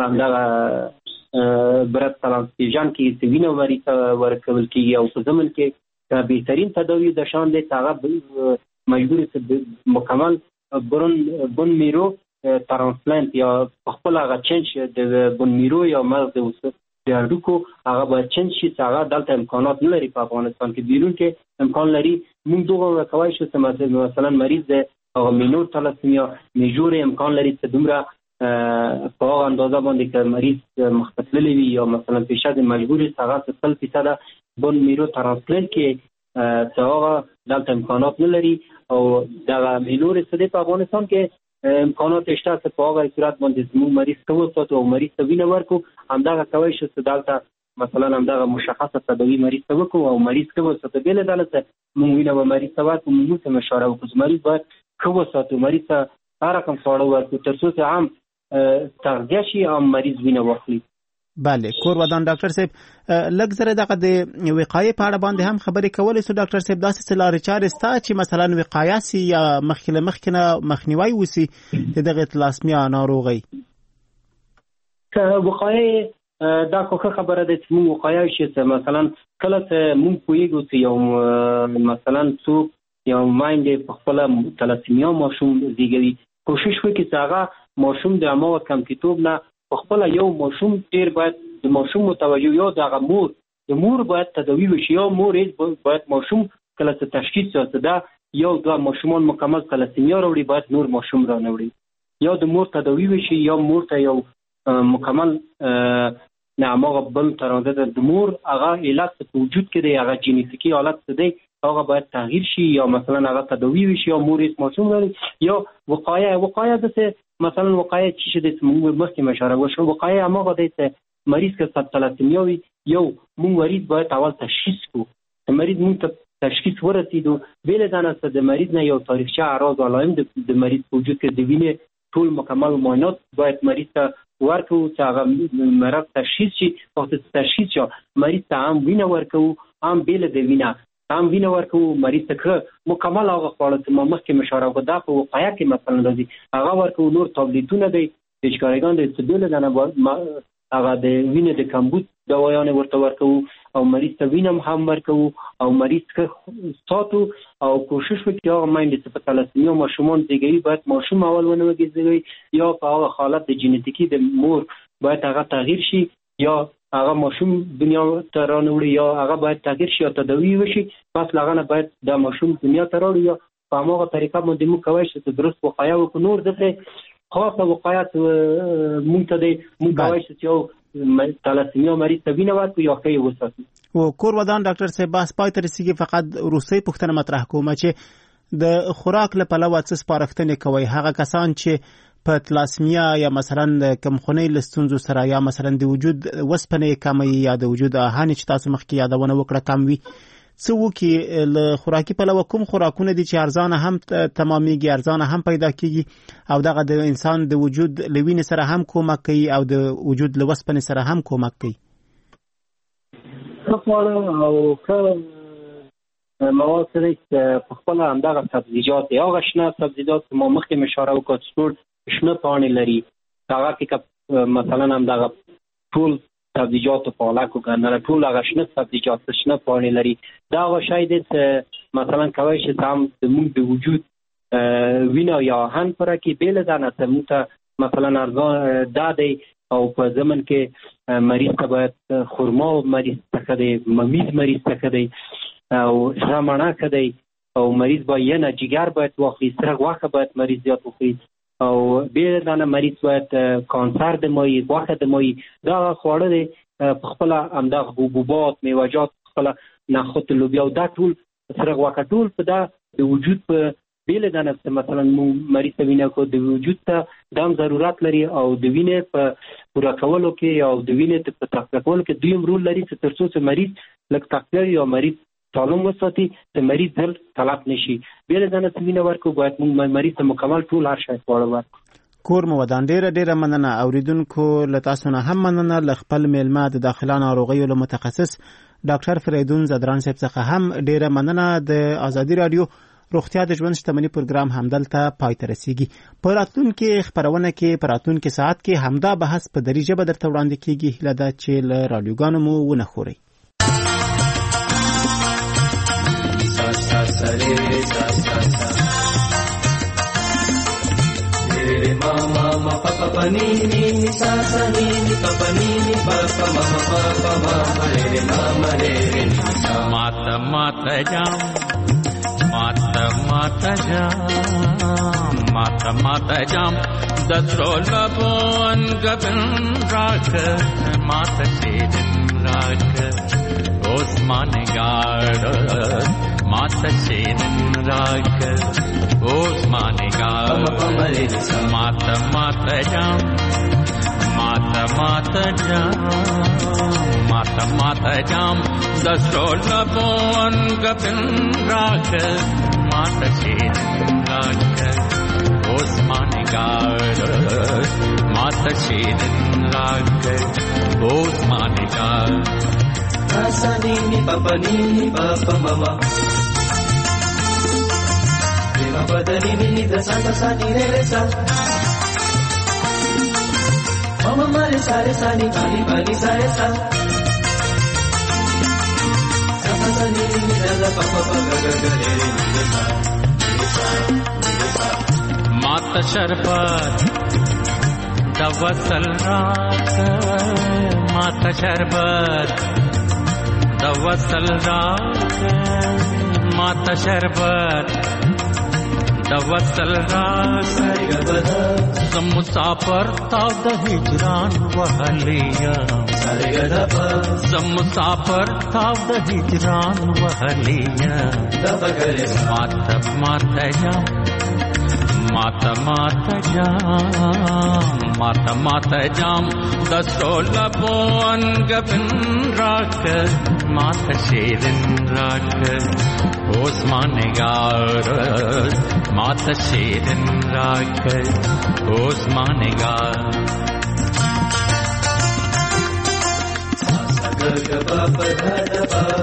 همدغه برد ترانسفیوژن کې وینه مریض ورکول کیږي او په ضمن کې دا بهترین تداوی د شان دی هغه مجبور چې مکمل بون میرو ترانسپلانت یا خپل هغه چنج د بون میرو یا مغز د هډوکو هغه باید چنج شي چې هغه دلته امکانات نه لري په افغانستان کې، بیرون کې امکان لري. موږ دغه کوي چې مثلا مریض د هغه مینور تلاسمیا میجور امکان لري چې دومره په هغه اندازه باندې که مریض مختللی وي یا مثلا پیشد مجبور است هغه 100% بون میرو ترانسپلانت کې چې هغه دلته امکانات نه لري او دغه مینور سده په افغانستان کې امکانات شته چې په هغه صورت باندې زموږ مریض کوو او مریض ته وینه ورکو همدغه کوي چې دلته مثلا همدغه مشخصه تداوی مریض ته وکړو او مریض کوو چې بیل دلته موږ وینه و مریض ته ورکو موږ ته مشوره وکړو مریض باید کوو چې مریض ته هر رقم سوړ ورکو تر څو چې هم تغذیه شي او مریض وینه واخلي. بله کور ودان ډاکټر صاحب لږ زره دغه د وقایې په اړه باندې هم خبرې کولای سو ډاکټر صاحب داسې څه لارې چارې ستا چې مثلا وقایه سي یا مخکې مخنیوي وسی د دغه تلاسمیا ناروغي؟ وقایه دا کومه خبره ده چې موږ وقایه شي چې مثلا کله چې موږ پوهیږو چې یو مثلا څوک یو مایند په خپل تلاسمیا ماشوم زیږوي کوشش وکړي چې هغه ماشوم د امو کمکیتوب نه په خپل یو ماشوم ډیر باید د ماشوم متوجه یو د مور باید تداوی وشي یا مور باید ماشوم کله چې تشخیص شوه دا یو دوه ماشومان مکمل تلاسمیا وروړي باید نور ماشوم را نه وړي یا د مور تداوی وشي یا مور ته یو مکمل نه هغه بل ترانزه د مور هغه علت په وجود کې دی هغه جینیتیکی حالت دی هغه باید تغییر شي یا مثلا هغه تداوی وشي یا مورث ماشوم لري یا وقایه د مثلا وقایه چې د مخکې مشوره وشو وقایه هغه د مریض که تلاسیمیا وي یو مونږ مریض باید اول تشخیص کو مریض مونږ ته تشخیص ورسېدو بې له ځانه څخه د مریض نه یو تاریخچه اعراض او علائم د مریض په وجود کې د وینې ټول مکمل معاینات باید مریض ته ورکو چې هغه مرض تشخیص شي وخت تشخیص شي مریض ته هم وینه ورکو هم بې له د وینه هم وینه ورکو مریض ته مکمل هغه خواړه چې ما مخکې مشوره وکړه دا په وقایه کې مثلا راځي هغه ورکو نور تابلیتونه دی د چکارګان د بې له ځانه هغه د وینې د کمبود دوایان ورته ورکو او مریض ته وینه هم ورکو او مریض که ساتو او کوشش وکړي هغه مایند چې په تلاسیمیا ماشومان زیږوي باید ماشوم اول ونه وزېږوي یا په هغه حالت د جینیتیکي د مور باید هغه تغییر شي یا هغه ماشوم دنیا ته رانوړي یا هغه باید تغییر شي یا تداوی وشي پس له هغه نه باید دا ماشوم دنیا ته راوړي یا په هماغه طریقه باندې موږ کولی شو چې درست وقایه وکړو نور دلته خاصه وقایت مونږ ته دی مونږ کولی شو چې یو تلاسیمیا مریض ته وینه ورکړو یا ښه یې وساتو و کور ودان ډاکټر صاحب بحث پای ته رسیږي فقط وروستۍ پوښتنه مطرح کوم چې د خوراک له پلوه څه سپارښتنې کوئ هغه کسان چې په تلاسیمیا یا مثلا د کمخونۍ له ستونزو سره یا مثلا د وجود وسپنې کمې یا د وجود آهن چې تاسو مخکې یادونه وکړه کم وي څه وکړي له خوراکي پلوه کوم خوراکونه دي چې ارزانه هم تمامېږي ارزانه هم پیدا کېږي او دغه د انسان د وجود له وینې سره هم کومک کوي او د وجود له وسپنې سره هم کومک کوي ښه خواړه او ښه مواد سره په خپله همدغه سبزیجات دی هغه شنه سبزیجات ما مخکې مې اشاره وکړه چې ټول شنه پاڼې لري هغه کې مثلا همدغه ټول سبزیجات پالک و ګندنه ټول هغه شنه سبزیجات شنه پاڼې لري دا هغه شی دی چې مثلا کولی شي هم زموږ د وجود وینه یا آهن پوره کړي بې له ځانه چې موږ ته مثلا ارزان دا دی او په زمن کې مریض ته باید خرما مریض ته ښه دی ممیز مریض ته ښه دی او سره مڼه ښه دی او مریض باید یه نه جګر باید واخلي سره غوښه باید مریض زیات وخوري او بې له مریض باید کانسر د مایي غوښه د مایي دا خواړه دی په خپله همدغه حبوبات میوهجات په خپله نخود لوبیا او دا ټول سره غوښه ټول په دا د وجود په بې له دانه مثلا مریض ته وینه کو د وجود ته دا هم ضرورت لري او د وینې په پوره کولو کې او د وینې په تقویه کولو کې دویم رول لري چې تر څو چې مریض لږ تقویه یا مریض سالم وساتي چې مریض ډېر تلف نشي بې له دانه وینه ورکو باید موږ مریض ته مکمل ټول هر شی خواړه ورکړو کور مو ودان ډیره مننه اوریدونکو له تاسو نه هم مننه له خپل میلمه د داخله ناروغیو له متخصص ډاکټر فریدون زدران صاحب څخه هم ډیره مننه د ازادي رادیو روغتیا د ژوند شتمنۍ پروګرام همدلته پای ته رسیږي په راتلونکي خبرونه کې په راتلونکي ساعت کې همدا بحث په دري ژبه درته وړاندې کیږي هیله ده چې له رادیوګانو مو ونه خورئ mama ma pa pa pa ni ni ni sa sa ni ni pa pa ni ni pa pa ma pa pa ma re re mama re re ni sa mata mata jam mata mata jam dasrol bon gabin rak mata shedin rak osman gard mata shedin rak osman gard mata mata jam dasrol bon gabin rak mata shedin rak osman gard mata shedin rak osman gard sa ni ni pa pa mama pa da ni ni da sa ni re sa mama mare sa ni pa ni sa re sa sa ni ni da pa pa ga ga re ni sa mata sharbat da wasal raat mata sharbat da wasal raat mata sharbat वसल मुसाफर ताव द हिजरान वहलिया मुसाफर ताव द हिजरान वहलिया माता जाम दस्तो लबोन गबिन राख माता शेरन राख ओस्मान गार माता शेरन राख ओस्मान गार ग ग प प ध ध प